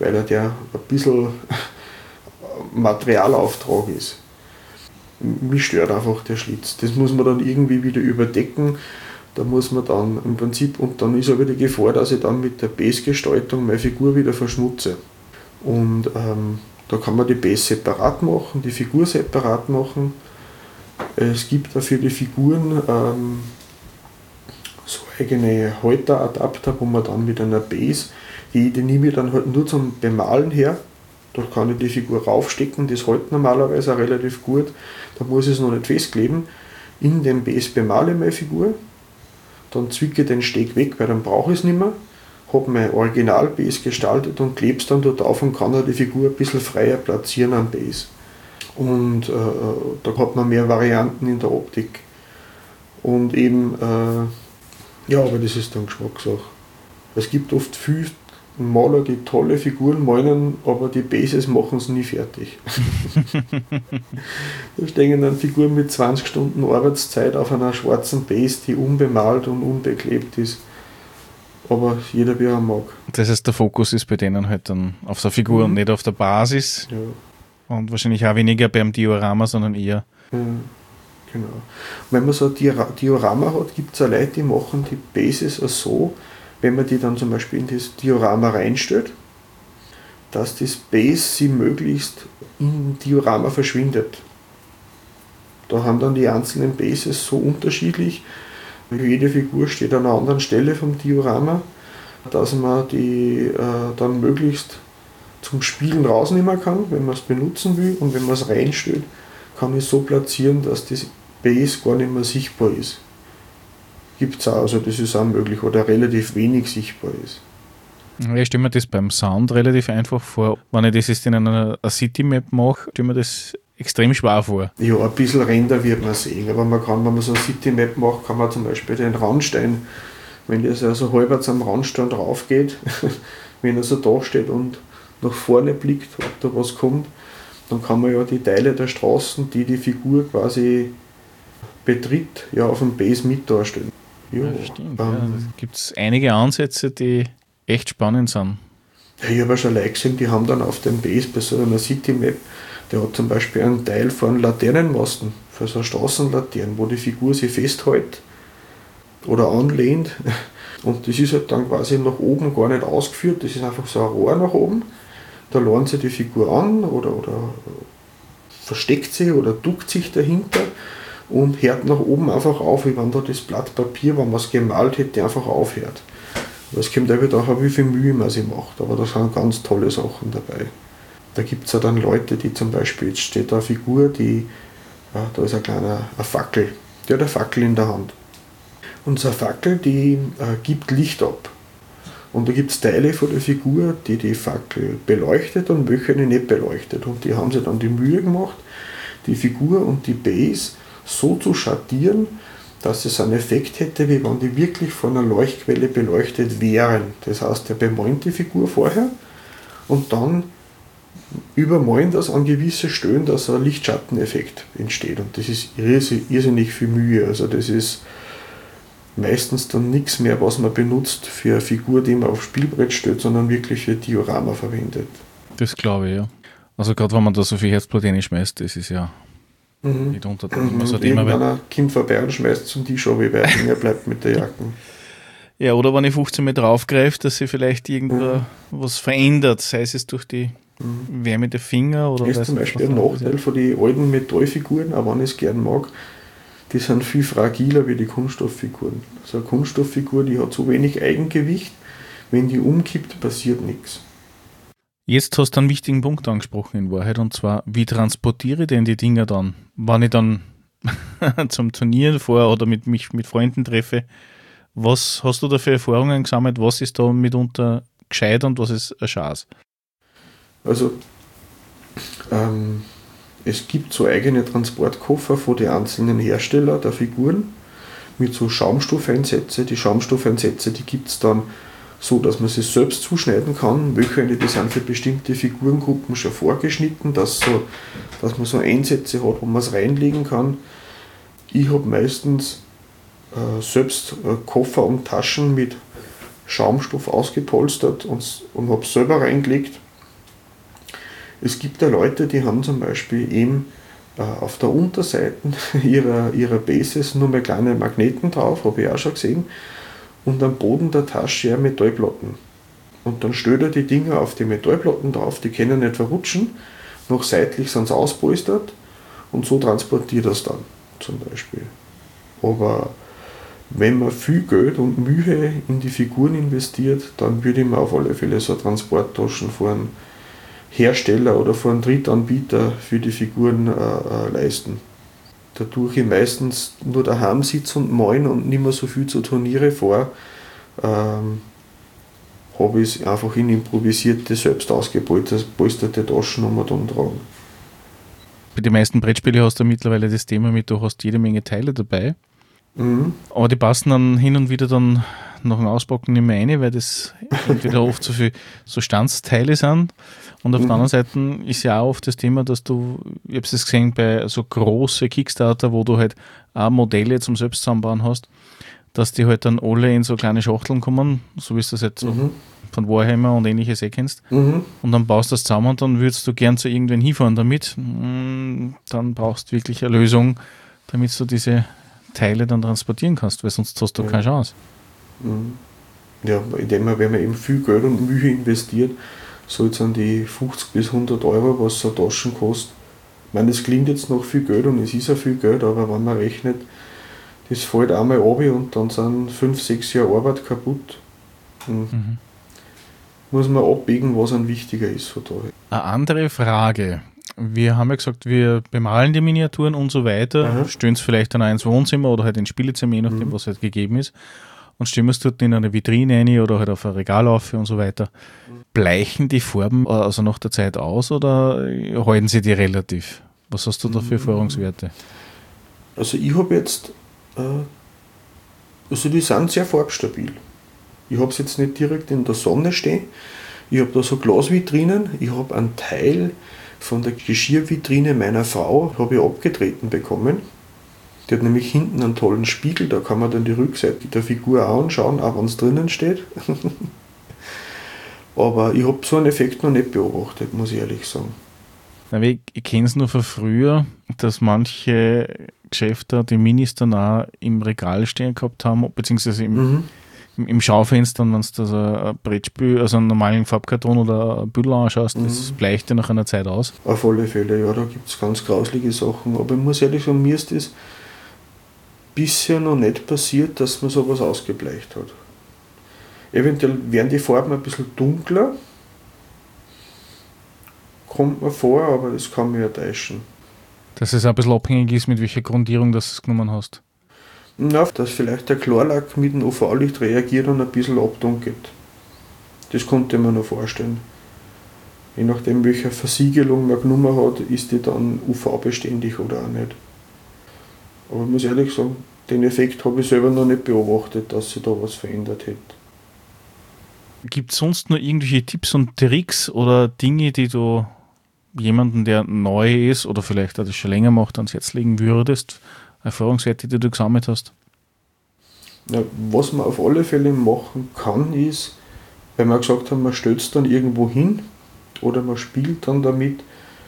weil er der ein bisschen Materialauftrag ist. Mich stört einfach der Schlitz. Das muss man dann irgendwie wieder überdecken. Da muss man dann im Prinzip, und dann ist aber die Gefahr, dass ich dann mit der Base-Gestaltung meine Figur wieder verschmutze. Und ähm, da kann man die Base separat machen, die Figur separat machen. Es gibt da für die Figuren ähm, so eigene Halteradapter, wo man dann mit einer Base, die, die nehme ich dann halt nur zum Bemalen her. Da kann ich die Figur raufstecken, das hält normalerweise auch relativ gut. Da muss ich es noch nicht festkleben. In dem Base bemale ich meine Figur, dann zwicke ich den Steg weg, weil dann brauche ich es nicht mehr. Habe mein Original-Base gestaltet und klebe es dann dort auf und kann dann die Figur ein bisschen freier platzieren am Base. Und äh, da hat man mehr Varianten in der Optik. Und eben, äh, ja, aber das ist dann Geschmackssache. Es gibt oft viele Maler, die tolle Figuren malen, aber die Bases machen es nie fertig. Da stehen dann Figuren mit zwanzig Stunden Arbeitszeit auf einer schwarzen Base, die unbemalt und unbeklebt ist. Aber jeder wie er mag. Das heißt, der Fokus ist bei denen halt dann auf der Figur mhm. und nicht auf der Basis. Ja. Und wahrscheinlich auch weniger beim Diorama, sondern eher. Ja, genau. Wenn man so ein Diorama hat, gibt es auch Leute, die machen die Bases auch so, wenn man die dann zum Beispiel in das Diorama reinstellt, dass das Base sie möglichst im Diorama verschwindet. Da haben dann die einzelnen Bases so unterschiedlich, jede Figur steht an einer anderen Stelle vom Diorama, dass man die äh, dann möglichst zum Spielen rausnehmen kann, wenn man es benutzen will, und wenn man es reinstellt, kann ich so platzieren, dass das Base gar nicht mehr sichtbar ist. Gibt es auch, also das ist auch möglich, oder relativ wenig sichtbar ist. Ja, ich stelle mir das beim Sound relativ einfach vor. Wenn ich das jetzt in einer, einer Citymap mache, stelle mir das extrem schwer vor. Ja, ein bisschen Ränder wird man sehen, aber man kann, wenn man so eine Citymap macht, kann man zum Beispiel den Randstein, wenn das also halbwegs am Randstein drauf geht, wenn er so da steht und nach vorne blickt, ob da was kommt, dann kann man ja die Teile der Straßen, die die Figur quasi betritt, ja auf dem Base mit darstellen. Ja, ja, stimmt. Ähm, ja, gibt es einige Ansätze, die echt spannend sind. Ja, ich habe schon Leute gesehen, die haben dann auf dem Base bei so einer Citymap, der hat zum Beispiel einen Teil von Laternenmasten, für so Straßenlaternen, wo die Figur sich festhält oder anlehnt. Und das ist halt dann quasi nach oben gar nicht ausgeführt, das ist einfach so ein Rohr nach oben. Da lernt sie die Figur an oder, oder versteckt sie oder duckt sich dahinter und hört nach oben einfach auf, wie wenn da das Blatt Papier, wenn man es gemalt hätte, einfach aufhört. Aber es kommt einfach darauf, wie viel Mühe man sich macht, aber da sind ganz tolle Sachen dabei. Da gibt es ja dann Leute, die zum Beispiel, jetzt steht da eine Figur, die, ja, da ist ein kleiner eine Fackel, die hat eine Fackel in der Hand. Und so eine Fackel, die äh, gibt Licht ab. Und da gibt es Teile von der Figur, die die Fackel beleuchtet und welche die nicht beleuchtet. Und die haben sich dann die Mühe gemacht, die Figur und die Base so zu schattieren, dass es einen Effekt hätte, wie wenn die wirklich von einer Leuchtquelle beleuchtet wären. Das heißt, der bemalt die Figur vorher und dann übermalen das an gewisse Stellen, dass ein Lichtschatteneffekt entsteht. Und das ist irrsinnig viel Mühe. Also das ist meistens dann nichts mehr, was man benutzt für eine Figur, die man aufs Spielbrett stellt, sondern wirklich für Diorama verwendet. Das glaube ich, ja. Also gerade wenn man da so viel Herzblut reinschmeißt, das ist ja mhm. nicht unter mhm. Also irgendeiner kommt vorbei und schmeißt zum Tisch ab, wie weit er bleibt mit der Jacke. Ja, oder wenn ich fünfzehn Mal draufgreife, dass sie vielleicht irgendwo mhm. was verändert, sei es durch die mhm. Wärme der Finger oder das ist zum Beispiel ein Nachteil von den alten Metallfiguren, auch wenn ich es gern mag. Die sind viel fragiler wie die Kunststofffiguren. Also eine Kunststofffigur, die hat so wenig Eigengewicht, wenn die umkippt, passiert nichts. Jetzt hast du einen wichtigen Punkt angesprochen in Wahrheit, und zwar, wie transportiere ich denn die Dinger dann? Wenn ich dann zum Turnieren fahre oder mit, mich mit Freunden treffe, was hast du da für Erfahrungen gesammelt? Was ist da mitunter gescheit und was ist ein Schatz? Also, ähm, es gibt so eigene Transportkoffer von den einzelnen Herstellern der Figuren mit so Schaumstoffeinsätze. Die Schaumstoffeinsätze, die gibt es dann so, dass man sie selbst zuschneiden kann. Welche die sind für bestimmte Figurengruppen schon vorgeschnitten, dass, so, dass man so Einsätze hat, wo man es reinlegen kann. Ich habe meistens äh, selbst äh, Koffer und Taschen mit Schaumstoff ausgepolstert und, und habe selber reingelegt. Es gibt ja Leute, die haben zum Beispiel eben äh, auf der Unterseite ihrer, ihrer Bases nur mehr kleine Magneten drauf, habe ich auch schon gesehen, und am Boden der Tasche ja Metallplatten. Und dann stellt er die Dinger auf die Metallplatten drauf, die können nicht verrutschen, noch seitlich sind sie auspolstert und so transportiert er es dann zum Beispiel. Aber wenn man viel Geld und Mühe in die Figuren investiert, dann würde ich mir auf alle Fälle so Transporttaschen von einem Hersteller oder von einem Drittanbieter für die Figuren äh, äh, leisten. Dadurch ich meistens nur daheim sitze und malen und nicht mehr so viel zu Turniere fahre, ähm, habe ich es einfach in improvisierte, selbst ausgepolsterte Taschen um und umtragen. Bei den meisten Brettspielen hast du mittlerweile das Thema mit, du hast jede Menge Teile dabei. Mhm. Aber die passen dann hin und wieder dann nach dem Auspacken nicht mehr rein, weil das entweder oft so viele so Standsteile sind. Und auf Mhm. der anderen Seite ist ja auch oft das Thema, dass du, ich habe es gesehen bei so großen Kickstarter, wo du halt auch Modelle zum Selbstzusammenbauen hast, dass die halt dann alle in so kleine Schachteln kommen, so wie du das jetzt so Mhm. von Warhammer und ähnliches eh kennst. Mhm. Und dann baust du das zusammen und dann würdest du gern zu irgendwen hinfahren damit. Mm, Dann brauchst du wirklich eine Lösung, damit du diese Teile dann transportieren kannst, weil sonst hast du Ja. keine Chance. Mhm. Ja, indem man, wenn man eben viel Geld und Mühe investiert, so jetzt an die fünfzig bis hundert Euro, was so Taschen kostet. Ich meine, das klingt jetzt noch viel Geld und es ist ja viel Geld, aber wenn man rechnet, das fällt einmal runter und dann sind fünf, sechs Jahre Arbeit kaputt. Und Mhm. muss man abwägen, was einem wichtiger ist von daher. Eine andere Frage. Wir haben ja gesagt, wir bemalen die Miniaturen und so weiter, Aha. stellen es vielleicht dann auch ins Wohnzimmer oder halt ins Spielezimmer, je nachdem, Mhm. was halt gegeben ist. Und stellen wir es dort in eine Vitrine rein oder halt auf ein Regal auf und so weiter. Bleichen die Farben also nach der Zeit aus oder halten sie die relativ? Was hast du da für Erfahrungswerte? Also ich habe jetzt, äh, also die sind sehr farbstabil. Ich habe es jetzt nicht direkt in der Sonne stehen. Ich habe da so Glasvitrinen. Ich habe einen Teil von der Geschirrvitrine meiner Frau habe ich abgetreten bekommen. Die hat nämlich hinten einen tollen Spiegel, da kann man dann die Rückseite der Figur auch anschauen, auch wenn es drinnen steht. Aber ich habe so einen Effekt noch nicht beobachtet, muss ich ehrlich sagen. Na, ich ich kenne es nur von früher, dass manche Geschäfte die Minis dann auch im Regal stehen gehabt haben, beziehungsweise im, Mhm. im, im Schaufenster, wenn du da so ein Brettspiel, also einen normalen Farbkarton oder ein Büdel anschaust, das Mhm. bleicht dir nach einer Zeit aus. Auf alle Fälle, ja, da gibt es ganz grauslige Sachen. Aber ich muss ehrlich sagen, mir ist das bisher noch nicht passiert, dass man sowas ausgebleicht hat. Eventuell werden die Farben ein bisschen dunkler, kommt mir vor, aber das kann mich ja täuschen. Dass es auch ein bisschen abhängig ist, mit welcher Grundierung du es genommen hast. Na, dass vielleicht der Klarlack mit dem U V-Licht reagiert und ein bisschen abdunkelt. Das konnte man noch vorstellen. Je nachdem, welche Versiegelung man genommen hat, ist die dann U V-beständig oder auch nicht. Aber ich muss ehrlich sagen, den Effekt habe ich selber noch nicht beobachtet, dass sich da was verändert hätte. Gibt es sonst noch irgendwelche Tipps und Tricks oder Dinge, die du jemanden, der neu ist oder vielleicht auch das schon länger macht, ans Herz legen würdest? Erfahrungswerte, die du gesammelt hast? Ja, was man auf alle Fälle machen kann, ist, weil wir gesagt haben, man stellt es dann irgendwo hin oder man spielt dann damit,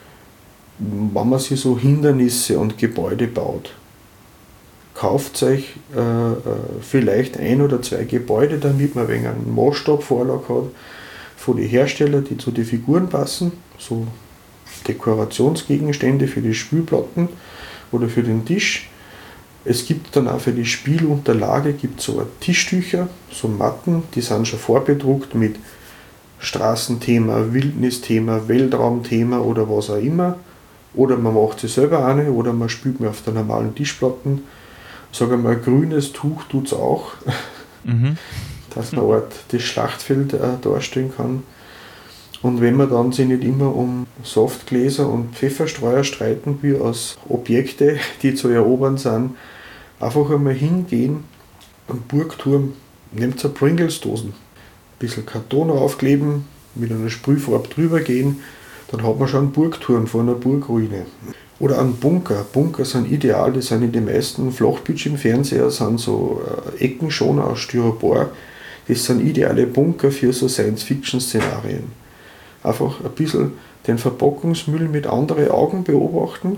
wenn man sich so Hindernisse und Gebäude baut. Kauft euch äh, äh, vielleicht ein oder zwei Gebäude, damit man ein wenig einen Maßstabvorlag hat von den Herstellern, die zu den Figuren passen, so Dekorationsgegenstände für die Spielplatten oder für den Tisch. Es gibt dann auch für die Spielunterlage gibt so Tischtücher, so Matten, die sind schon vorbedruckt mit Straßenthema, Wildnisthema, Weltraumthema oder was auch immer. Oder man macht sie selber eine oder man spielt mir auf der normalen Tischplatten. Sag einmal, ein grünes Tuch tut es auch, Mhm. dass man Art das Schlachtfeld äh, darstellen kann. Und wenn man dann sich nicht immer um Softgläser und Pfefferstreuer streiten will als Objekte, die zu erobern sind, einfach einmal hingehen, am Burgturm, nehmt eine Pringles-Dosen, ein bisschen Karton aufkleben, mit einer Sprühfarbe drüber gehen, dann hat man schon einen Burgturm von einer Burgruine. Oder einen Bunker. Bunker sind ideal, die sind in den meisten Flachbildschirmfernseher, sind so äh, Ecken schon aus Styropor. Das sind ideale Bunker für so Science-Fiction-Szenarien. Einfach ein bisschen den Verpackungsmüll mit anderen Augen beobachten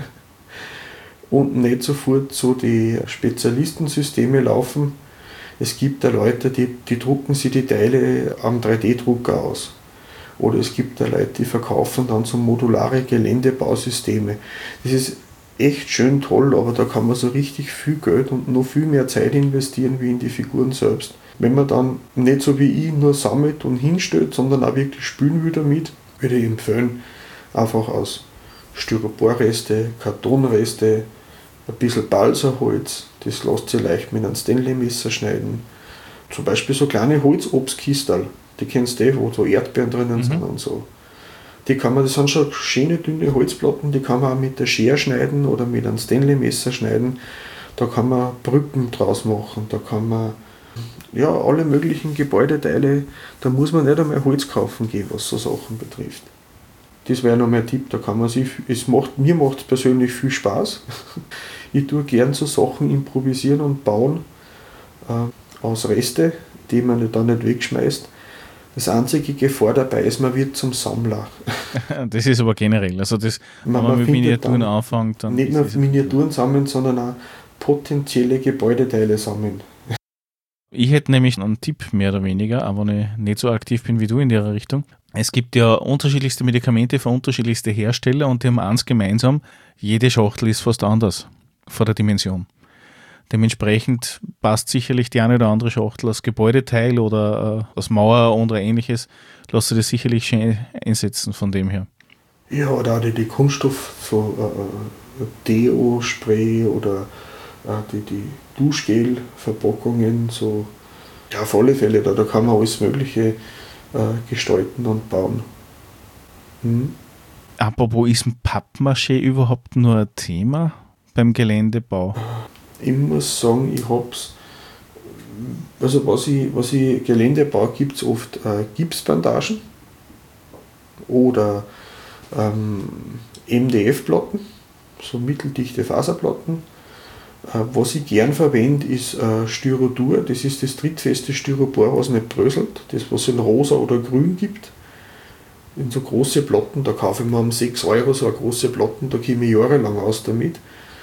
und nicht sofort so die Spezialistensysteme laufen. Es gibt da Leute, die, die drucken sich die Teile am drei D Drucker aus. Oder es gibt da Leute, die verkaufen dann so modulare Geländebausysteme. Das ist echt schön toll, aber da kann man so richtig viel Geld und noch viel mehr Zeit investieren wie in die Figuren selbst. Wenn man dann nicht so wie ich nur sammelt und hinstellt, sondern auch wirklich spielen will damit, würde ich empfehlen, einfach aus Styroporreste, Kartonreste, ein bisschen Balsaholz, das lässt sich leicht mit einem Stanley-Messer schneiden. Zum Beispiel so kleine Holzobstkistel, die kennst du eh, wo so Erdbeeren drinnen mhm. sind und so. Die kann man, das sind schon schöne, dünne Holzplatten, die kann man auch mit der Schere schneiden oder mit einem Stanley-Messer schneiden. Da kann man Brücken draus machen, da kann man ja, alle möglichen Gebäudeteile, da muss man nicht einmal Holz kaufen gehen, was so Sachen betrifft. Das wäre noch mein Tipp, da kann man sich, es macht, mir macht es persönlich viel Spaß. Ich tue gern so Sachen improvisieren und bauen äh, aus Reste, die man dann nicht wegschmeißt. Das einzige Gefahr dabei ist, man wird zum Sammler. Das ist aber generell, also das, wenn man, man mit Miniaturen dann anfängt, dann nicht nur Miniaturen sammeln, sondern auch potenzielle Gebäudeteile sammeln. Ich hätte nämlich einen Tipp, mehr oder weniger, aber wenn ich nicht so aktiv bin wie du in der Richtung. Es gibt ja unterschiedlichste Medikamente für unterschiedlichste Hersteller und die haben eins gemeinsam, jede Schachtel ist fast anders von der Dimension. Dementsprechend passt sicherlich die eine oder andere Schachtel als Gebäudeteil oder äh, als Mauer oder ähnliches, lässt sich das sicherlich schön einsetzen von dem her. Ja, oder auch die, die Kunststoff, so äh, Deo-Spray oder äh, die, die Duschgel-Verpackungen, so, ja, auf alle Fälle, da, da kann man alles Mögliche äh, gestalten und bauen. Hm? Apropos, ist ein Pappmaché überhaupt nur ein Thema beim Geländebau? Ich muss sagen, ich hab's, also was ich, was ich Gelände baue, gibt es oft äh, Gipsbandagen oder ähm, M D F-Platten, so mitteldichte Faserplatten. Äh, was ich gern verwende, ist äh, Styrodur, das ist das trittfeste Styropor, was nicht bröselt, das was es in rosa oder grün gibt. In so große Platten, da kaufe ich mir um sechs Euro so eine große Platten, da komme ich jahrelang aus damit.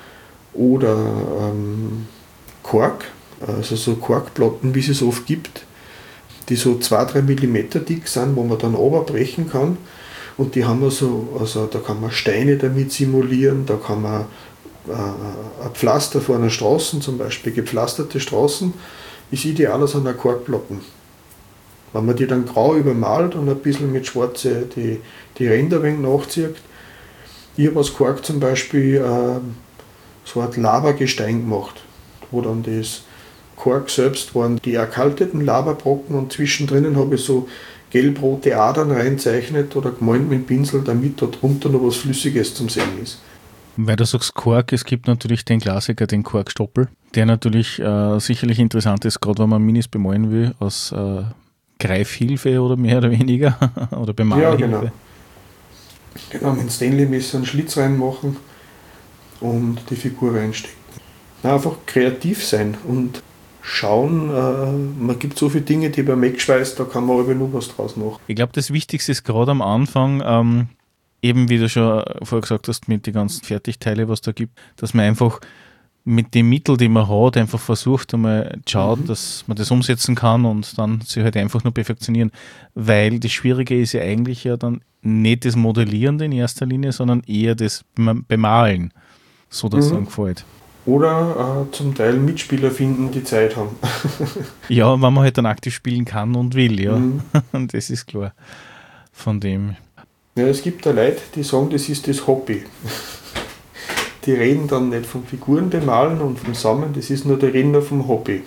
Oder ähm, Kork, also so Korkplatten, wie es es oft gibt, die so zwei bis drei Millimeter dick sind, wo man dann runterbrechen kann. Und die haben wir so, also da kann man Steine damit simulieren, da kann man äh, ein Pflaster vor einer Straße, zum Beispiel gepflasterte Straßen, ist ideal aus einer Korkplatten. Wenn man die dann grau übermalt und ein bisschen mit schwarze die, die Ränder ein wenig nachzieht. Ich habe aus Kork zum Beispiel äh, so eine Art Lavagestein gemacht, wo dann das Kork selbst waren die erkalteten Lavabrocken und zwischendrin habe ich so gelb-rote Adern reinzeichnet oder gemalt mit dem Pinsel, damit da drunter noch was Flüssiges zum Sehen ist. Weil du sagst Kork, es gibt natürlich den Klassiker, den Korkstoppel, der natürlich äh, sicherlich interessant ist, gerade wenn man Minis bemalen will, aus äh, Greifhilfe oder mehr oder weniger, oder Bemalhilfe. Ja, genau. Genau, mit dem Stanley-Messer einen Schlitz reinmachen und die Figur reinstecken. Na, einfach kreativ sein und schauen, äh, man gibt so viele Dinge, die beim Wegschweiß, da kann man aber nur was draus machen. Ich glaube, das Wichtigste ist gerade am Anfang, ähm, eben wie du schon vorher gesagt hast, mit den ganzen Fertigteile, was da gibt, dass man einfach mit den Mitteln, die man hat, einfach versucht, einmal schaut, mhm. dass man das umsetzen kann und dann sich halt einfach nur perfektionieren. Weil das Schwierige ist ja eigentlich ja dann nicht das Modellieren in erster Linie, sondern eher das Bemalen, so dass es mhm. dann gefällt. Oder äh, zum Teil Mitspieler finden, die Zeit haben. Ja, wenn man halt dann aktiv spielen kann und will, ja. Mhm. Das ist klar. Von dem. Ja, es gibt da Leute, die sagen, das ist das Hobby. Die reden dann nicht vom Figuren bemalen und vom Sammeln, das ist nur der Reden vom Hobby.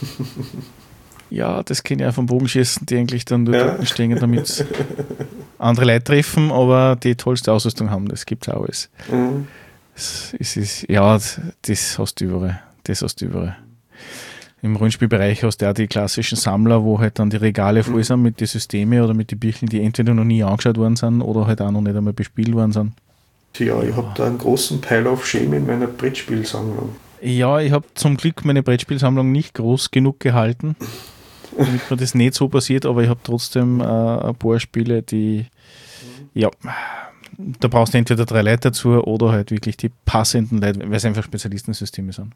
Ja, das kenne ich auch vom Bogenschießen, die eigentlich dann nur ja. stehen, damit andere Leute treffen, aber die tollste Ausrüstung haben, das gibt es auch alles. Mhm. Es ist, ja, das hast du überall. Das hast du überall. Im Rollenspielbereich hast du auch die klassischen Sammler, wo halt dann die Regale voll sind mit den Systemen oder mit den Büchern, die entweder noch nie angeschaut worden sind oder halt auch noch nicht einmal bespielt worden sind. Ja, ich habe da einen großen Pile of Shame in meiner Brettspielsammlung. Ja, ich habe zum Glück meine Brettspielsammlung nicht groß genug gehalten, damit mir das nicht so passiert, aber ich habe trotzdem äh, ein paar Spiele, die Ja, da brauchst du entweder drei Leute dazu oder halt wirklich die passenden Leute, weil es einfach Spezialistensysteme sind.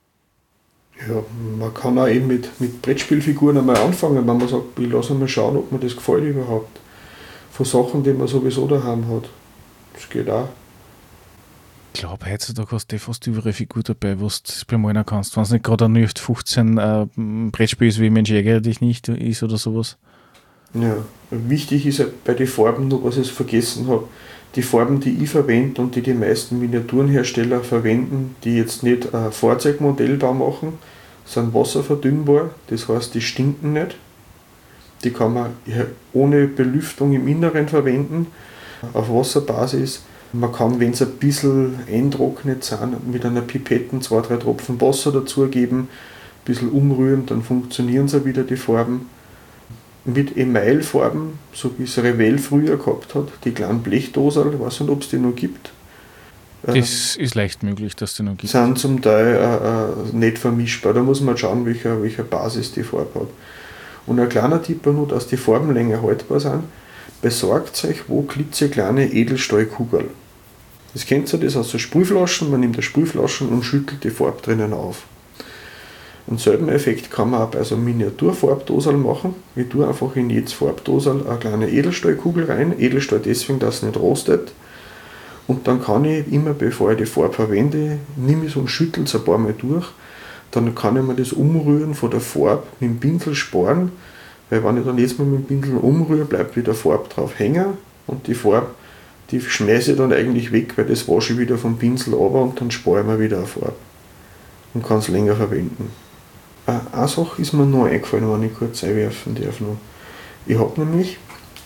Ja, man kann auch eben mit, mit Brettspielfiguren einmal anfangen, wenn man sagt, ich lasse mal schauen, ob mir das gefällt überhaupt. Von Sachen, die man sowieso daheim hat. Das geht auch. Ich glaube, heutzutage hast du fast überall Figur dabei, was du bemalen kannst. Wenn es nicht gerade ein null acht fünfzehn äh, Brettspiel ist, wie Mensch ärgere dich nicht ist oder sowas. Ja, wichtig ist halt bei den Farben noch, was ich vergessen habe. Die Farben, die ich verwende und die die meisten Miniaturenhersteller verwenden, die jetzt nicht ein Fahrzeugmodellbau machen, sind wasserverdünnbar. Das heißt, die stinken nicht. Die kann man ohne Belüftung im Inneren verwenden, auf Wasserbasis. Man kann, wenn es ein bisschen eintrocknet sind, mit einer Pipette zwei, drei Tropfen Wasser dazugeben, ein bisschen umrühren, dann funktionieren sie wieder, die Farben. Mit Emailfarben, so wie es Revell früher gehabt hat, die kleinen Blechdosen, ich weiß nicht, ob es die noch gibt. Das äh, ist leicht möglich, dass es die noch gibt. Sind zum Teil äh, äh, nicht vermischbar, da muss man schauen, welcher, welcher Basis die Farbe hat. Und ein kleiner Tipp nur, dass die Farben länger haltbar sind, besorgt euch wo klitzekleine Edelstahlkugeln. Das kennt ihr, das aus der Sprühflaschen, man nimmt die Sprühflaschen und schüttelt die Farbe drinnen auf. Und selben Effekt kann man auch bei so einem Miniaturfarbdosel machen. Ich tue einfach in jedes Farbdosel eine kleine Edelstahlkugel rein. Edelstahl deswegen, dass es nicht rostet. Und dann kann ich immer, bevor ich die Farbe verwende, nehme ich es und schüttle es ein paar Mal durch. Dann kann ich mir das Umrühren von der Farbe mit dem Pinsel sparen. Weil wenn ich dann jetzt mal mit dem Pinsel umrühre, bleibt wieder Farbe drauf hängen. Und die Farbe, die schmeiße ich dann eigentlich weg, weil das wasche ich wieder vom Pinsel runter und dann spare ich mir wieder eine Farbe. Und kann es länger verwenden. Eine Sache ist mir noch eingefallen, wenn ich kurz einwerfen darf. Noch. Ich habe nämlich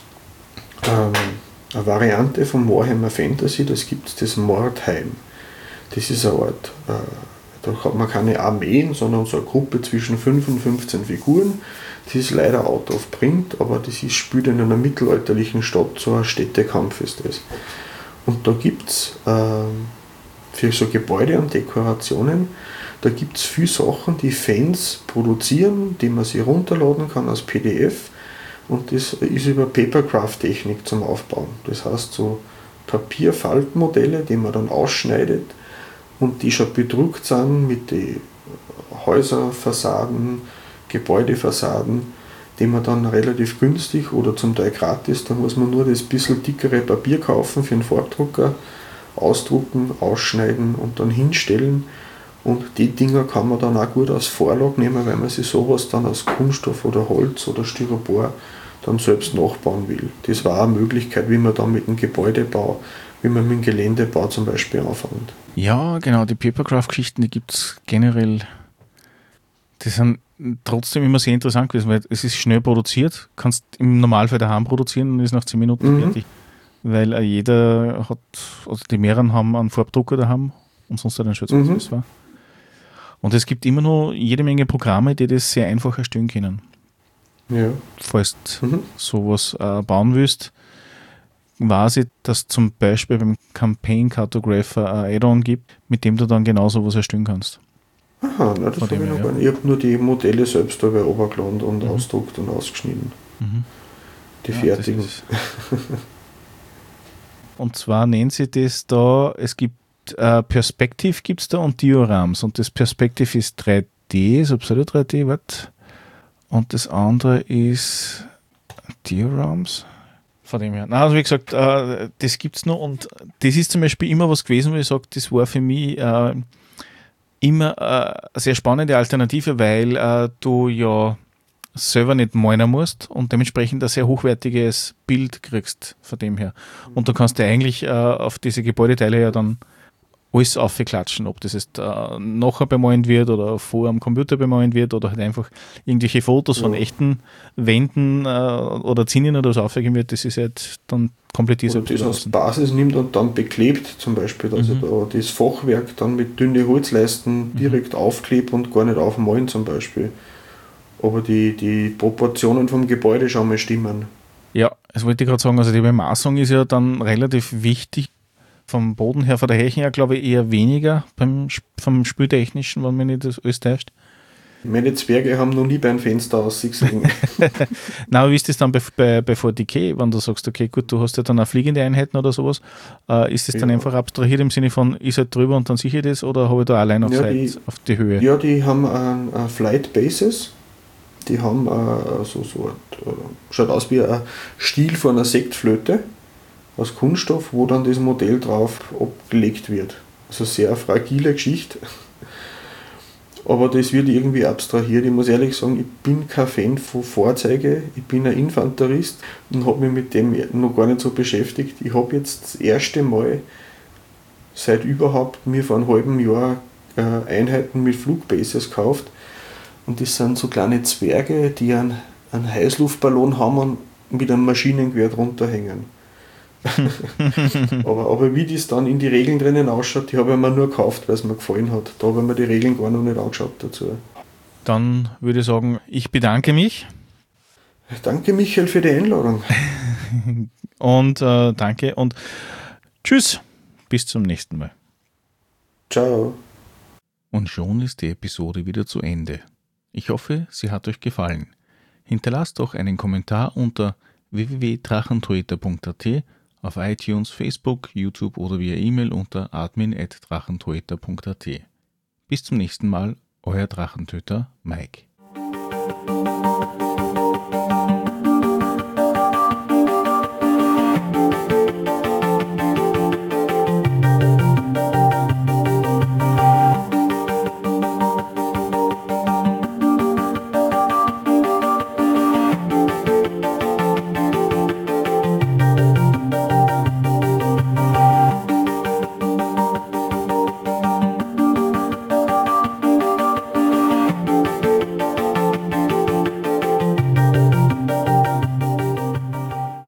ähm, eine Variante von Warhammer Fantasy, das gibt es, das Mordheim. Das ist eine Art, äh, da hat man keine Armeen, sondern so eine Gruppe zwischen fünf und fünfzehn Figuren. Das ist leider out of print, aber das ist, spielt in einer mittelalterlichen Stadt, so ein Städtekampf ist das. Und da gibt es äh, für so Gebäude und Dekorationen, da gibt es viele Sachen, die Fans produzieren, die man sich runterladen kann als P D F, und das ist über Papercraft-Technik zum Aufbauen. Das heißt so Papierfaltmodelle, die man dann ausschneidet und die schon bedruckt sind mit den Häuserfassaden, Gebäudefassaden, die man dann relativ günstig oder zum Teil gratis, da muss man nur das bisschen dickere Papier kaufen für einen Farbdrucker, ausdrucken, ausschneiden und dann hinstellen. Und die Dinger kann man dann auch gut als Vorlage nehmen, weil man sich sowas dann aus Kunststoff oder Holz oder Styropor dann selbst nachbauen will. Das war eine Möglichkeit, wie man dann mit dem Gebäudebau, wie man mit dem Geländebau zum Beispiel anfängt. Ja, genau, die Papercraft-Geschichten, die gibt es generell. Die sind trotzdem immer sehr interessant gewesen, weil es ist schnell produziert, kannst im Normalfall daheim produzieren und ist nach zehn Minuten mhm. fertig. Weil äh, jeder hat, also die mehreren haben einen Farbdrucker daheim und sonst hat einen Schützer, mhm. das war. Und es gibt immer noch jede Menge Programme, die das sehr einfach erstellen können. Ja. Falls du mhm. sowas äh, bauen willst, weiß ich, dass zum Beispiel beim Campaign Cartographer ein Add-on gibt, mit dem du dann genau sowas erstellen kannst. Aha, na, das habe ich noch ja. gar nicht. Ich habe nur die Modelle selbst dabei runtergeladen und mhm. ausgedruckt und ausgeschnitten. Mhm. Die ja, fertigen. Und zwar nennen sie das da, es gibt Uh, Perspective gibt es da und Diorams. Und das Perspective ist drei D, so Pseudo drei D, was? Und das andere ist Diorams. Von dem her. Nein, also wie gesagt, uh, das gibt es noch und das ist zum Beispiel immer was gewesen, wo ich sage, das war für mich uh, immer uh, eine sehr spannende Alternative, weil uh, du ja selber nicht malen musst und dementsprechend ein sehr hochwertiges Bild kriegst von dem her. Und du kannst dir eigentlich uh, auf diese Gebäudeteile ja dann alles aufklatschen, ob das jetzt äh, nachher bemalt wird oder vor am Computer bemalt wird oder halt einfach irgendwelche Fotos ja. von echten Wänden äh, oder Zinnen oder so aufgegeben wird, das ist halt dann komplett dieser. Und das als Basis nimmt und dann beklebt zum Beispiel, dass mhm. ich da das Fachwerk dann mit dünnen Holzleisten direkt mhm. aufklebe und gar nicht aufmalen zum Beispiel. Aber die, die Proportionen vom Gebäude schon mal stimmen. Ja, das wollte ich gerade sagen, also die Bemaßung ist ja dann relativ wichtig. Vom Boden her, von der Hechen her, glaube ich, eher weniger beim, vom Spieltechnischen, wenn man nicht das alles täuscht. Meine Zwerge haben noch nie beim Fenster ausgesehen. Na, aber wie ist das dann bei, bei, bei vier D K, wenn du sagst, okay, gut, du hast ja dann auch fliegende Einheiten oder sowas, äh, ist das dann Ja. einfach abstrahiert im Sinne von, ich halt drüber und dann sehe ich das, oder habe ich da allein auf, Ja, Seite, die- auf die Höhe? Ja, die haben ein, ein Flight Bases. Die haben äh, so, so ein, äh, schaut aus wie ein Stiel von einer Sektflöte aus Kunststoff, wo dann das Modell drauf abgelegt wird. Also sehr fragile Geschichte. Aber das wird irgendwie abstrahiert. Ich muss ehrlich sagen, ich bin kein Fan von Fahrzeugen. Ich bin ein Infanterist und habe mich mit dem noch gar nicht so beschäftigt. Ich habe jetzt das erste Mal seit überhaupt mir vor einem halben Jahr äh, Einheiten mit Flugbases gekauft. Und das sind so kleine Zwerge, die einen, einen Heißluftballon haben und mit einem Maschinengewehr drunter hängen. aber, aber wie das dann in die Regeln drinnen ausschaut, die habe ich mir nur gekauft, weil es mir gefallen hat. Da habe ich mir die Regeln gar noch nicht angeschaut dazu. Dann würde ich sagen, ich bedanke mich. Danke Michael für die Einladung. Und äh, danke und tschüss, bis zum nächsten Mal. Ciao. Und schon ist die Episode wieder zu Ende. Ich hoffe, sie hat euch gefallen. Hinterlasst doch einen Kommentar unter w w w punkt drachentöter punkt a t, auf iTunes, Facebook, YouTube oder via E-Mail unter admin at drachentöter punkt a t. Bis zum nächsten Mal, euer Drachentöter Mike.